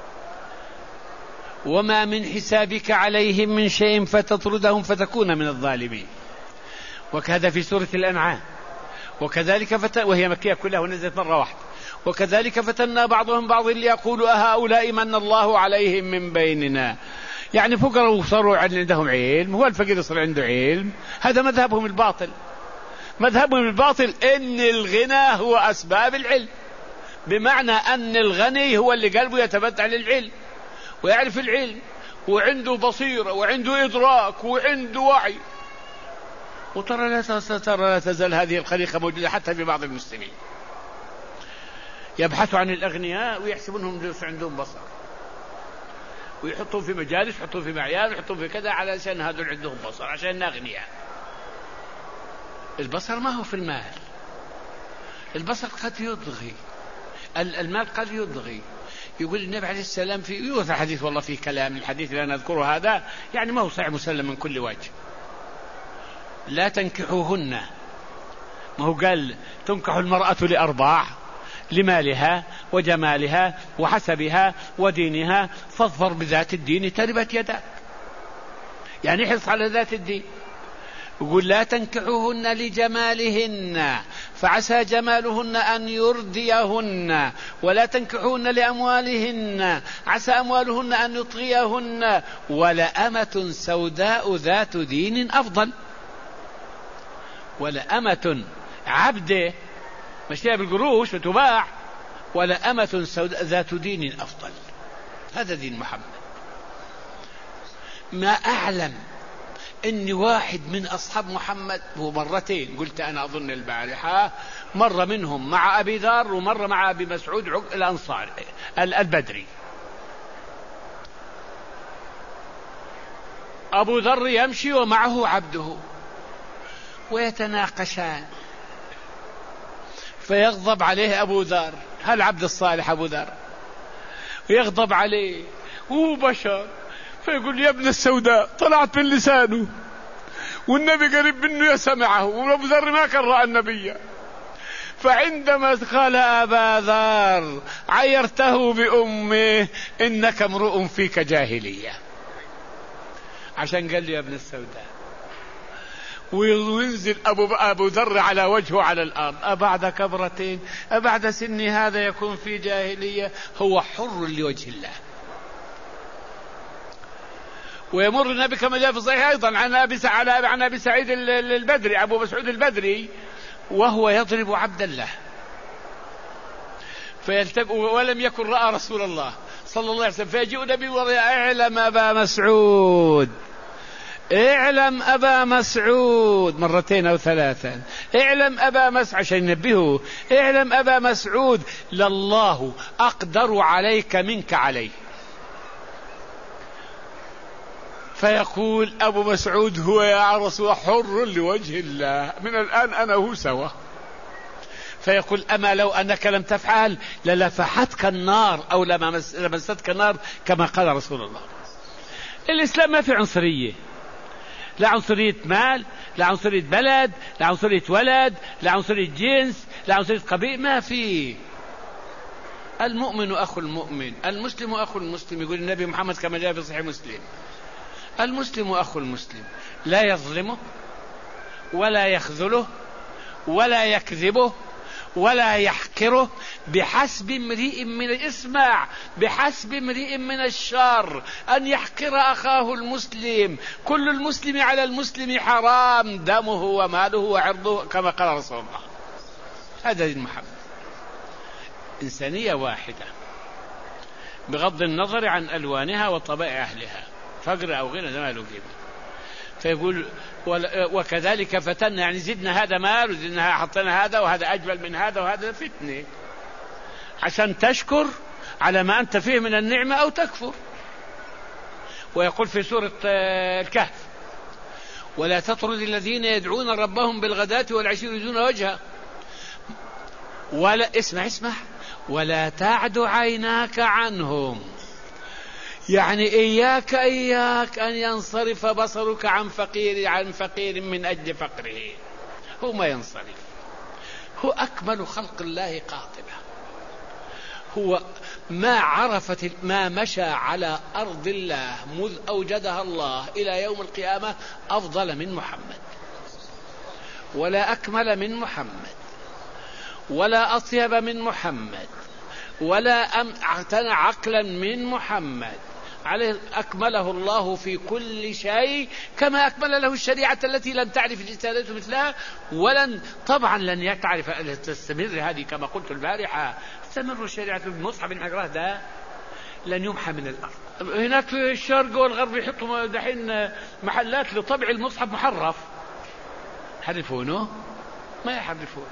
وما من حسابك عليهم من شيء فتطردهم فتكون من الظالمين. وكذا في سورة الأنعام: وكذلك وهي مكية كلها ونزلت مرة واحدة: وكذلك فتنا بعضهم بعض ليقولوا أهؤلاء من الله عليهم من بيننا. يعني فقراء وصاروا عندهم علم، هو الفقير يصير عنده علم. هذا مذهبهم الباطل. مذهبهم الباطل إن الغنى هو أسباب العلم، بمعنى أن الغني هو اللي قلبه يتبتع للعلم ويعرف العلم وعنده بصيرة وعنده إدراك وعنده وعي. وترى لا تزال هذه الخليقة موجودة حتى في بعض المسلمين، يبحثوا عن الأغنياء ويحسبون أنهم ليس عندهم بصر، ويحطون في مجالس، يحطون في معيار، يحطون في كذا علشان هذول عندهم بصر، عشان أغنياء. البصر ما هو في المال، البصر قد يضغي، المال قد يضغي. يقول النبي عليه السلام في يوثى حديث، والله في كلام الحديث اللي أنا أذكره هذا يعني ما هو صحيح مسلم من كل وجه، لا تنكحوهن، ما هو قال تنكح المرأة لأربع: لمالها وجمالها وحسبها ودينها فاظفر بذات الدين تربت يداك، يعني حرص على ذات الدين. يقول لا تنكحوهن لجمالهن فعسى جمالهن أن يرديهن، ولا تنكحوهن لأموالهن عسى أموالهن أن يطغيهن، ولأمة سوداء ذات دين أفضل. ولأمة عبده مشتريها بالقروش وتباع، ولأمة سوداء ذات دين أفضل. هذا دين محمد. ما أعلم إن واحد من أصحاب محمد، هو مرتين قلت أنا أظن البارحة، مرة منهم مع أبي ذر ومرة مع أبي مسعود الأنصاري البدري. أبو ذر يمشي ومعه عبده ويتناقشان، فيغضب عليه أبو ذر، هل عبد الصالح أبو ذر يغضب عليه وهو بشر، فيقول يا ابن السوداء، طلعت من لسانه والنبي قريب منه يسمعه، وأبو ذر ما كان رأى النبي. فعندما قال أبا ذر عيرته بأمه إنك امرؤ فيك جاهلية، عشان قال له يا ابن السوداء، وينزل أبو ذر على وجهه على الأرض: أبعد كبرتين أبعد سني هذا يكون في جاهلية؟ هو حر لوجه الله. ويمر النبي كما جاء في الصحيح أيضا عن أبي سعيد البدري، أبو مسعود البدري، وهو يضرب عبد الله ولم يكن رأى رسول الله صلى الله عليه وسلم، فيجيء النبي ويقول: اعلم أبا مسعود، اعلم أبا مسعود، مرتين أو ثلاثا، اعلم أبا مسعود، عشان ينبهه: اعلم أبا مسعود لله أقدر عليك منك عليه. فيقول أبو مسعود: هو يا رسول حر لوجه الله، من الآن أنا هو سوا. فيقول: أما لو أنك لم تفعل للفحتك النار أو لمستك النار كما قال رسول الله. الإسلام ما في عنصرية، لا عنصرية مال، لا عنصرية بلد، لا عنصرية ولد، لا عنصرية جنس، لا عنصرية قبيل، ما في. المؤمن أخو المؤمن، المسلم أخو المسلم. يقول النبي محمد كما جاء في صحيح مسلم: المسلم أخو المسلم، لا يظلمه ولا يخذله ولا يكذبه ولا يحقره، بحسب امرئ من الشر أن يحقر أخاه المسلم، كل المسلم على المسلم حرام، دمه وماله وعرضه، كما قال رسول الله. هذا دين محمد، إنسانية واحدة بغض النظر عن ألوانها وطبائع أهلها، فقر أو غنى، ما له قيمة. فيقول: وكذلك فتنا، يعني زدنا هذا مال وزدنا حطينا هذا وهذا أجمل من هذا وهذا، فتنة عشان تشكر على ما أنت فيه من النعمة أو تكفر. ويقول في سورة الكهف: ولا تطرد الذين يدعون ربهم بالغداة والعشي يريدون وجهه، ولا اسمع ولا تعد عيناك عنهم، يعني إياك أن ينصرف بصرك عن فقير من أجل فقره، هو ما ينصرف. هو أكمل خلق الله قاطبة، هو ما مشى على أرض الله مذ أوجدها الله إلى يوم القيامة أفضل من محمد، ولا أكمل من محمد، ولا أطيب من محمد، ولا أعتنى عقلا من محمد. عليه أكمله الله في كل شيء، كما أكمل له الشريعة التي لم تعرف الاجتهادات مثلها، طبعا لن تعرف تستمر هذه. كما قلت البارحة: تستمر الشريعة بالمصحف الحجرات ده لن يمحى من الأرض. هناك في الشرق والغرب يحطوا دحين محلات لطبع المصحف محرف، يحرفونه؟ ما يحرفونه،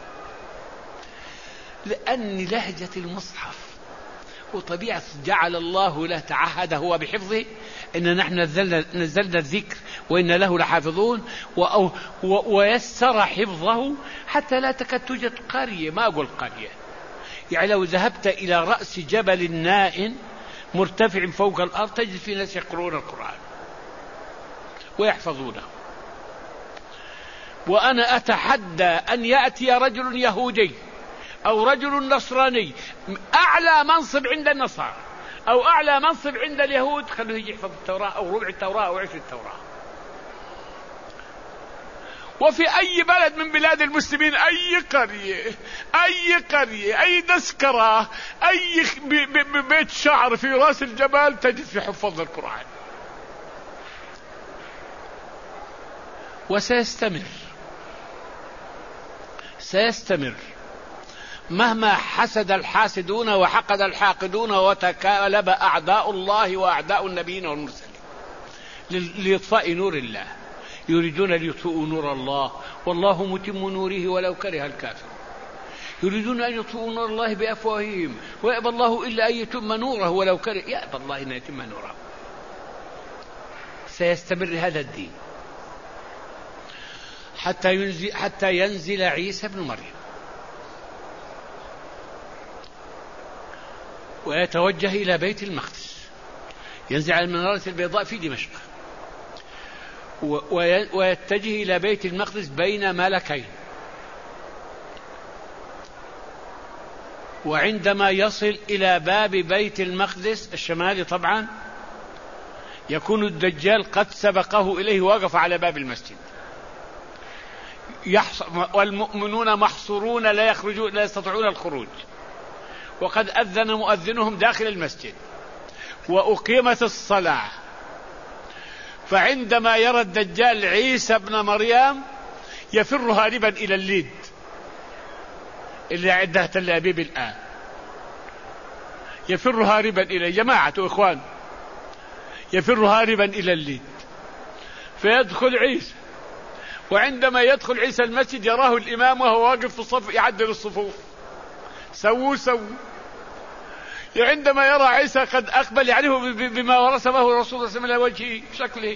لأن لهجة المصحف وطبيعة جعل الله له تعهد هو بحفظه، إن نحن نزلنا الذكر وإن له لحافظون، ويسر حفظه حتى لا تكاد توجد قرية، ما أقول قرية، يعني لو ذهبت إلى رأس جبل نائٍ مرتفع فوق الأرض تجد في ناس يقرؤون القرآن ويحفظونه. وأنا أتحدى أن يأتي رجل يهودي أو رجل نصراني أعلى منصب عند النصارى أو أعلى منصب عند اليهود، خلوه يجي يحفظ التوراة أو ربع التوراة أو عشر التوراة. وفي أي بلد من بلاد المسلمين، أي قرية أي تذكرة أي بيت شعر في رأس الجبل تجد في حفظ القرآن. سيستمر مهما حسد الحاسدون وحقد الحاقدون وتكالب أعداء الله وأعداء النبيين والمرسلين لإطفاء نور الله. يريدون ليطفئوا نور الله والله متم نوره ولو كره الكافر. يريدون أن يطفئوا نور الله بأفواههم ويأبى الله إلا أن يتم نوره ولو كره، يأبى الله أن يتم نوره. سيستمر هذا الدين حتى ينزل عيسى ابن مريم ويتوجه إلى بيت المقدس، ينزل على المنارة البيضاء في دمشق ويتجه إلى بيت المقدس بين ملكين. وعندما يصل إلى باب بيت المقدس الشمالي طبعا يكون الدجال قد سبقه إليه ووقف على باب المسجد، والمؤمنون محصورون لا يستطيعون الخروج، وقد أذن مؤذنهم داخل المسجد وأقيمت الصلاة. فعندما يرى الدجال عيسى ابن مريم يفر هاربا إلى الليد اللي عندها تل أبيب الآن، يفر هاربا إلى جماعة إخوان، يفر هاربا إلى الليد فيدخل عيسى. وعندما يدخل عيسى المسجد يراه الإمام وهو واقف في الصف يعدل الصفوف، سووا. عندما يرى عيسى قد أقبل يعرفه بما ورثه الرسول صلى الله عليه وسلم على وجهه شكله،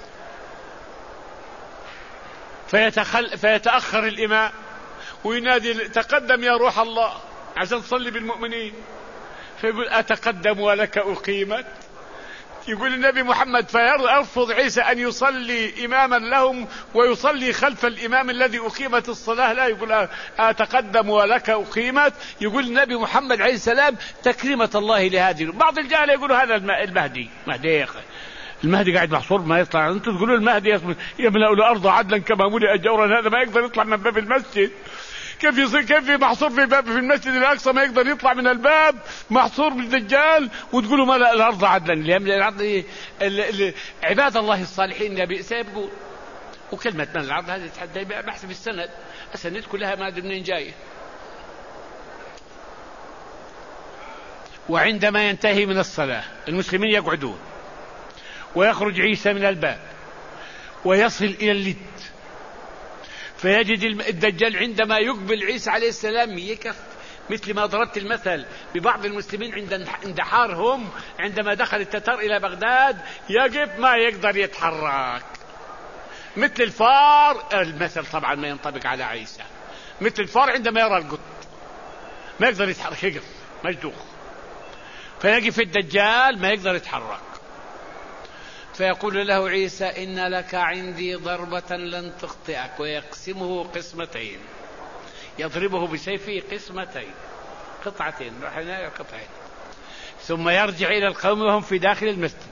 فيتأخر الإمام وينادي تقدم يا روح الله عشان تصلي بالمؤمنين، فيقول أتقدم ولك أقيمت. يقول النبي محمد فيرفض عيسى أن يصلي إماما لهم ويصلي خلف الإمام الذي أقيمت الصلاة، لا يقول أتقدم ولك أقيمت. يقول النبي محمد عليه السلام تكريمة الله لهذه. بعض الجهل يقولوا هذا المهدي قاعد محصور ما يطلع، أنتم تقولوا المهدي يملأ الأرض عدلا كما ملئ جورا، هذا ما يقدر يطلع من باب المسجد. كيف محصور في باب في المسجد الأقصى ما يقدر يطلع من الباب، محصور بالدجال وتقولوا ملأ الأرض عدلا. ليملأ الأرض عباد الله الصالحين النبي سيبقون. وكلمة ملأ الأرض هذه تحدى بحسب السند كلها ما أدري منين جاية. وعندما ينتهي من الصلاة المسلمين يقعدون ويخرج عيسى من الباب ويصل إلى اللد، فيجد الدجال عندما يقبل عيسى عليه السلام يكف، مثل ما ضربت المثل ببعض المسلمين عند اندحارهم عندما دخل التتار إلى بغداد يقف ما يقدر يتحرك مثل الفار. المثل طبعا ما ينطبق على عيسى، مثل الفار عندما يرى القط ما يقدر يتحرك، يقف مجدوخ. فيقف الدجال ما يقدر يتحرك، فيقول له عيسى إن لك عندي ضربة لن تخطئك، ويقسمه قسمتين، يضربه بسيفه قطعتين ثم يرجع إلى القوم وهم في داخل المسجد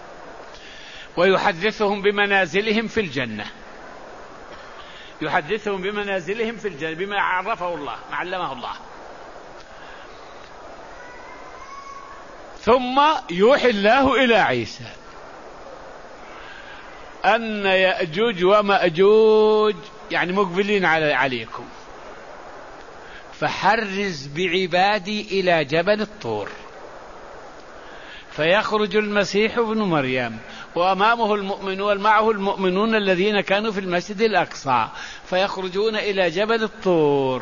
ويحدثهم بمنازلهم في الجنة، بما عرفه الله ما علمه الله. ثم يوحي الله إلى عيسى أن يأجوج ومأجوج يعني مقبلين عليكم، فحرز بعبادي إلى جبل الطور. فيخرج المسيح ابن مريم وأمامه المؤمنون معه المؤمنون الذين كانوا في المسجد الأقصى، فيخرجون إلى جبل الطور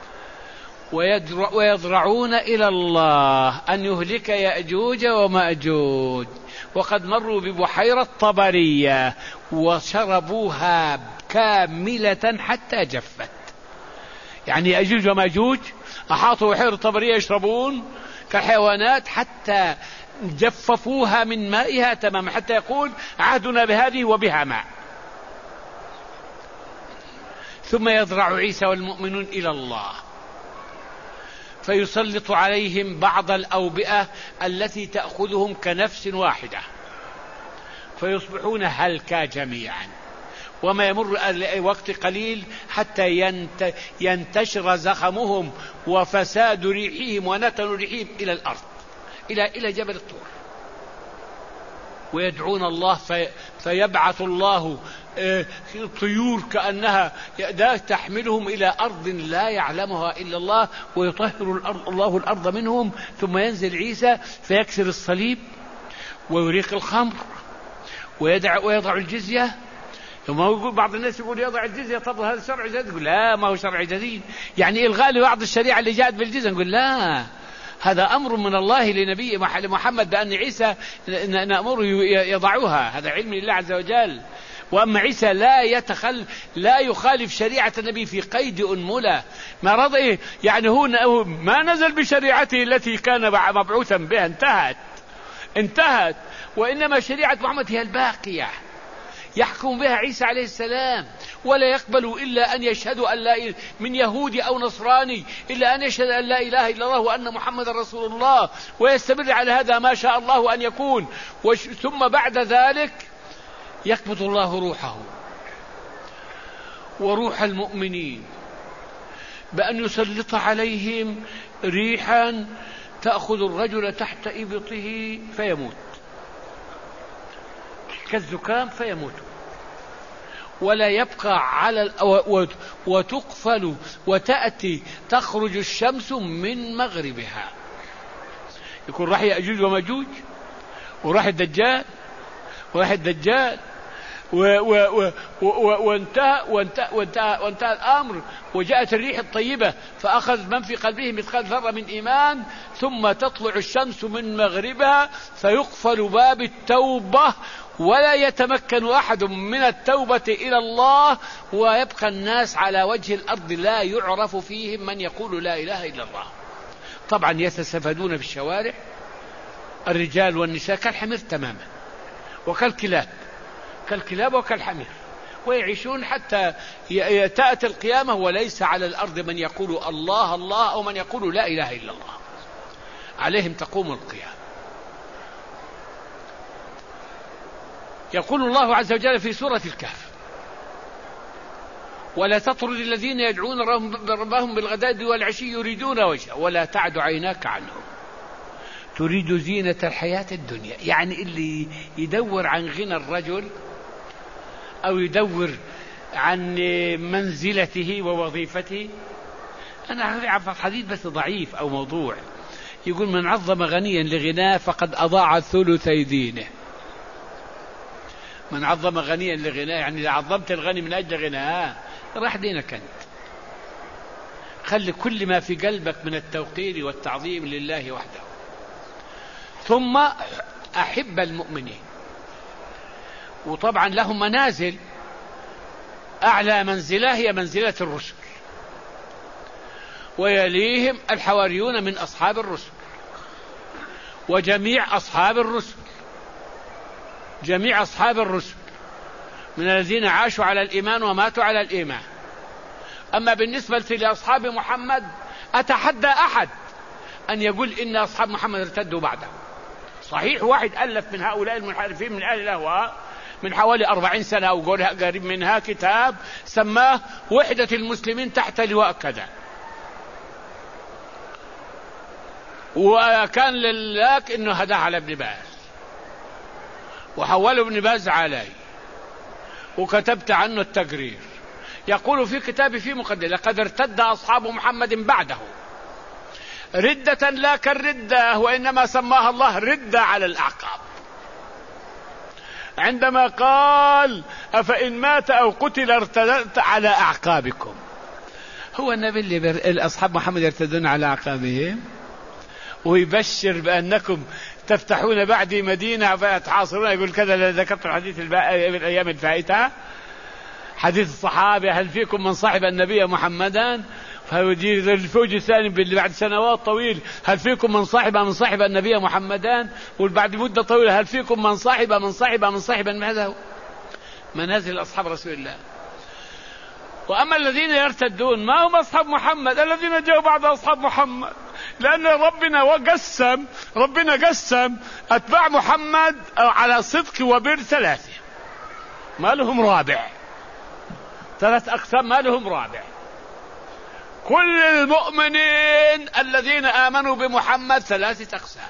ويضرعون إلى الله أن يهلك يأجوج ومأجوج. وقد مروا ببحيرة طبرية وشربوها كاملة حتى جفت، يعني يأجوج ومأجوج أحاطوا بحيرة طبرية يشربون كحيوانات حتى جففوها من مائها تماما، حتى يقول عهدنا بهذه وبها ماء. ثم يضرع عيسى والمؤمنون إلى الله فيسلط عليهم بعض الأوبئة التي تأخذهم كنفس واحدة، فيصبحون هلكا جميعا. وما يمر وقت قليل حتى ينتشر زخمهم وفساد ريحهم ونتن ريحهم إلى الأرض، إلى جبل الطور. ويدعون الله فيبعث الله طيور كأنها تحملهم إلى أرض لا يعلمها إلا الله، ويطهر الله الأرض منهم. ثم ينزل عيسى فيكسر الصليب ويريق الخمر ويضع الجزية. ثم يقول بعض الناس يقول يضع الجزية، طب هذا شرع جديد؟ يقول لا، ما هو شرع جديد، يعني إلغاء لبعض الشريعة اللي جاءت بالجزية. نقول لا، هذا أمر من الله لنبي محمد بأن عيسى نأمره يضعوها، هذا علم لله عز وجل. وأما عيسى لا يخالف شريعة النبي في قيد أنملة، ما رضي، يعني هو ما نزل بشريعته التي كان مبعوثا بها، انتهت، وإنما شريعة محمد هي الباقية يحكم بها عيسى عليه السلام. ولا يقبل إلا أن يشهدوا أن لا، من يهودي أو نصراني، إلا أن يشهد أن لا إله إلا الله وأن محمد رسول الله، ويستمر على هذا ما شاء الله أن يكون. ثم بعد ذلك يقبض الله روحه وروح المؤمنين بأن يسلط عليهم ريحا تأخذ الرجل تحت إبطه فيموت كالزكام فيموت، ولا يبقى على وتقفل وتأتي تخرج الشمس من مغربها. يكون راح يأجوج وماجوج وراح الدجال وانتهى الأمر، وجاءت الريح الطيبة فأخذ من في قلبه مثقال ذرة من إيمان. ثم تطلع الشمس من مغربها فيقفل باب التوبة، ولا يتمكن أحد من التوبة إلى الله، ويبقى الناس على وجه الأرض لا يعرف فيهم من يقول لا إله إلا الله. طبعا يتسفدون في الشوارع الرجال والنساء كالحمير تماما، كالكلاب وكالحمير، ويعيشون حتى تأتي القيامة وليس على الأرض من يقول الله الله أو من يقول لا إله إلا الله. عليهم تقوم القيامة. يقول الله عز وجل في سورة الكهف: ولا تطرد الذين يدعون ربهم بالغداة والعشي يريدون وجهه ولا تعد عيناك عنهم تريد زينة الحياة الدنيا. يعني اللي يدور عن غنى الرجل أو يدور عن منزلته ووظيفته. أنا أعرف الحديث بس ضعيف أو موضوع، يقول: من عظم غنيا لغناه فقد أضاع ثلثي دينه. من عظم غنيا لغناه، يعني إذا عظمت الغني من أجل غناه راح دينك أنت. خلي كل ما في قلبك من التوقير والتعظيم لله وحده. ثم أحب المؤمنين، وطبعا لهم منازل، أعلى منزلة هي منزلة الرسل، ويليهم الحواريون من أصحاب الرسل، وجميع أصحاب الرسل، جميع أصحاب الرسل من الذين عاشوا على الإيمان وماتوا على الإيمان. أما بالنسبة لأصحاب محمد أتحدى أحد أن يقول إن أصحاب محمد ارتدوا بعده. صحيح واحد ألف من هؤلاء المنحرفين من أهل الأهواء من حوالي 40 سنة أو قريب منها كتاب سماه وحدة المسلمين تحت لواء كذا، وكان للاك إنه هداه على ابن باز وحوله ابن باز علي، وكتبت عنه التقرير. يقول في كتابي في مقدمة: لقد ارتد أصحاب محمد بعده ردة لا كالردة، وإنما سماها الله ردة على الأعقاب. عندما قال أفإن مات أو قتل ارتدت على أعقابكم. هو النبي اللي أصحاب محمد يرتدون على أعقابهم ويبشر بأنكم تفتحون بعدي مدينة فتحاصرون، يقول كذا. ذكرت الحديث الأيام الفائتة، حديث الصحابة هل فيكم من صاحب النبي محمدا؟ فيجي الفوج الثاني بعد سنوات طويل هل فيكم من صاحب النبي محمدا؟ وبعد مدة طويلة هل فيكم من صاحب هذا هو منازل أصحاب رسول الله. وأما الذين يرتدون ما هم أصحاب محمد، الذين جاءوا بعد أصحاب محمد، لأن ربنا قسم أتباع محمد على صدق وبر ثلاثة، ما لهم رابع، 3 أقسام ما لهم رابع. كل المؤمنين الذين آمنوا بمحمد 3 أقسام.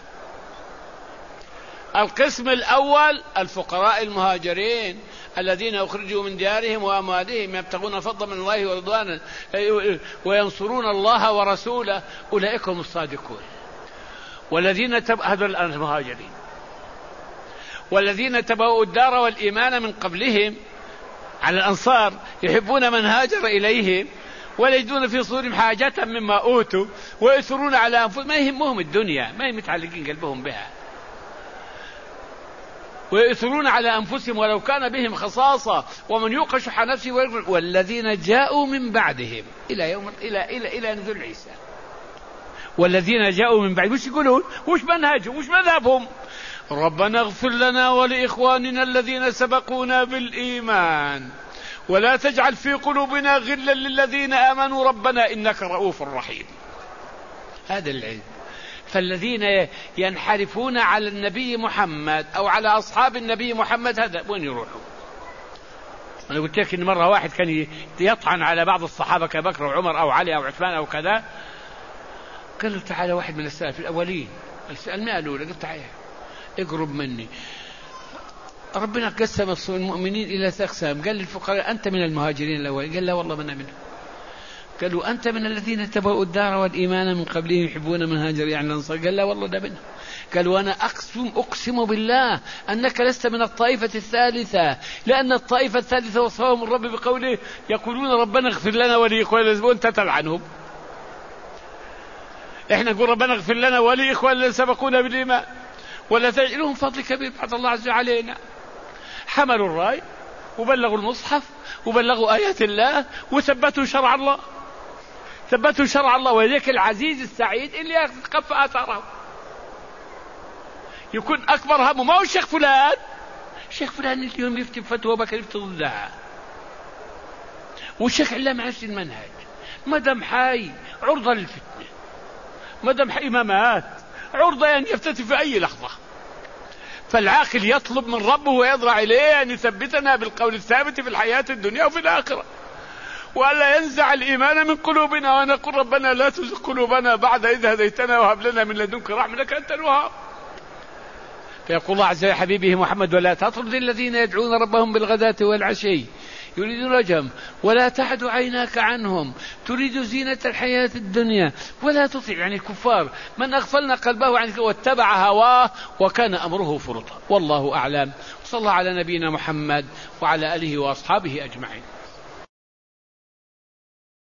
القسم الأول الفقراء المهاجرين الذين أخرجوا من ديارهم وأموالهم يبتغون فضلا من الله ورضوانا وينصرون الله ورسوله، أولئك هم الصادقون. والذين هذول المهاجرين، والذين تبوأوا الدار والإيمان من قبلهم على الأنصار يحبون من هاجر إليهم ولا يجدون في صدورهم حاجة مما أوتوا ويؤثرون على أنفسهم، ما يهمهم الدنيا، ما متعلقين قلبهم بها، ويؤثرون على أنفسهم ولو كان بهم خصاصة ومن يوق شح نفسه. والذين جاءوا من بعدهم إلى نزول عيسى، والذين جاءوا من بعد وش يقولون؟ وش منهجهم؟ وش مذهبهم؟ ربنا اغفر لنا ولإخواننا الذين سبقونا بالإيمان ولا تجعل في قلوبنا غلا للذين آمنوا ربنا إنك رؤوف رحيم. هذا العلم. فالذين ينحرفون على النبي محمد أو على أصحاب النبي محمد هذا وين يروحوا؟ أنا قلت لك إن مرة واحد كان يطعن على بعض الصحابة كبكر وعمر أو علي أو عثمان أو كذا، قال له تعالى واحد من السلف الأولين المئة الأولى، قلت تعالى اقرب مني، ربنا قسم المؤمنين إلى 3 أقسام، قال للفقراء أنت من المهاجرين الأولين؟ قال لا والله من منهم. قالوا أنت من الذين تبوأوا الدار والإيمان من قبلهم يحبون من هاجر يعني الأنصار؟ قال لا والله ده منهم. قالوا أنا أقسم بالله أنك لست من الطائفة الثالثة، لأن الطائفة الثالثة وصفهم الرب بقوله يقولون ربنا اغفر لنا ولإخواننا، وأنت تلعنهم. إحنا نقول ربنا اغفر لنا ولإخواننا سبقونا بالإيمان ولا تجعلهم فضل كبير بعد الله عز وجل علينا. حملوا الراي وبلغوا المصحف وبلغوا آيات الله وثبتوا شرع الله، ثبتوا شرع الله. وذلك العزيز السعيد اللي يقف آثاره يكون أكبر همه ما هو الشيخ فلان. الشيخ فلان اليوم يفتي فتوى بكر يفتي ضدها، والشيخ علام عاش المنهج، مدام حي عرضة للفتنة، مدام حي إمامات عرضة أن يفتتي في أي لحظة. فالعاقل يطلب من ربه ويضرع إليه أن يثبتنا بالقول الثابت في الحياة الدنيا وفي الآخرة، وألا ينزع الإيمان من قلوبنا، ونقول ربنا لا تزغ قلوبنا بعد إذ هديتنا وهب لنا من لدنك رحمة إنك أنت الوهاب. فيقول الله عز وجل حبيبه محمد ولا تطرد الذين يدعون ربهم بالغداة والعشي يريدون وجهه ولا تعد عيناك عنهم تريد زينة الحياة الدنيا ولا تطع يعني الكفار من أغفلنا قلبه عنك واتبع هواه وكان أمره فرطا. والله أعلم. صلى الله على نبينا محمد وعلى آله وأصحابه أجمعين.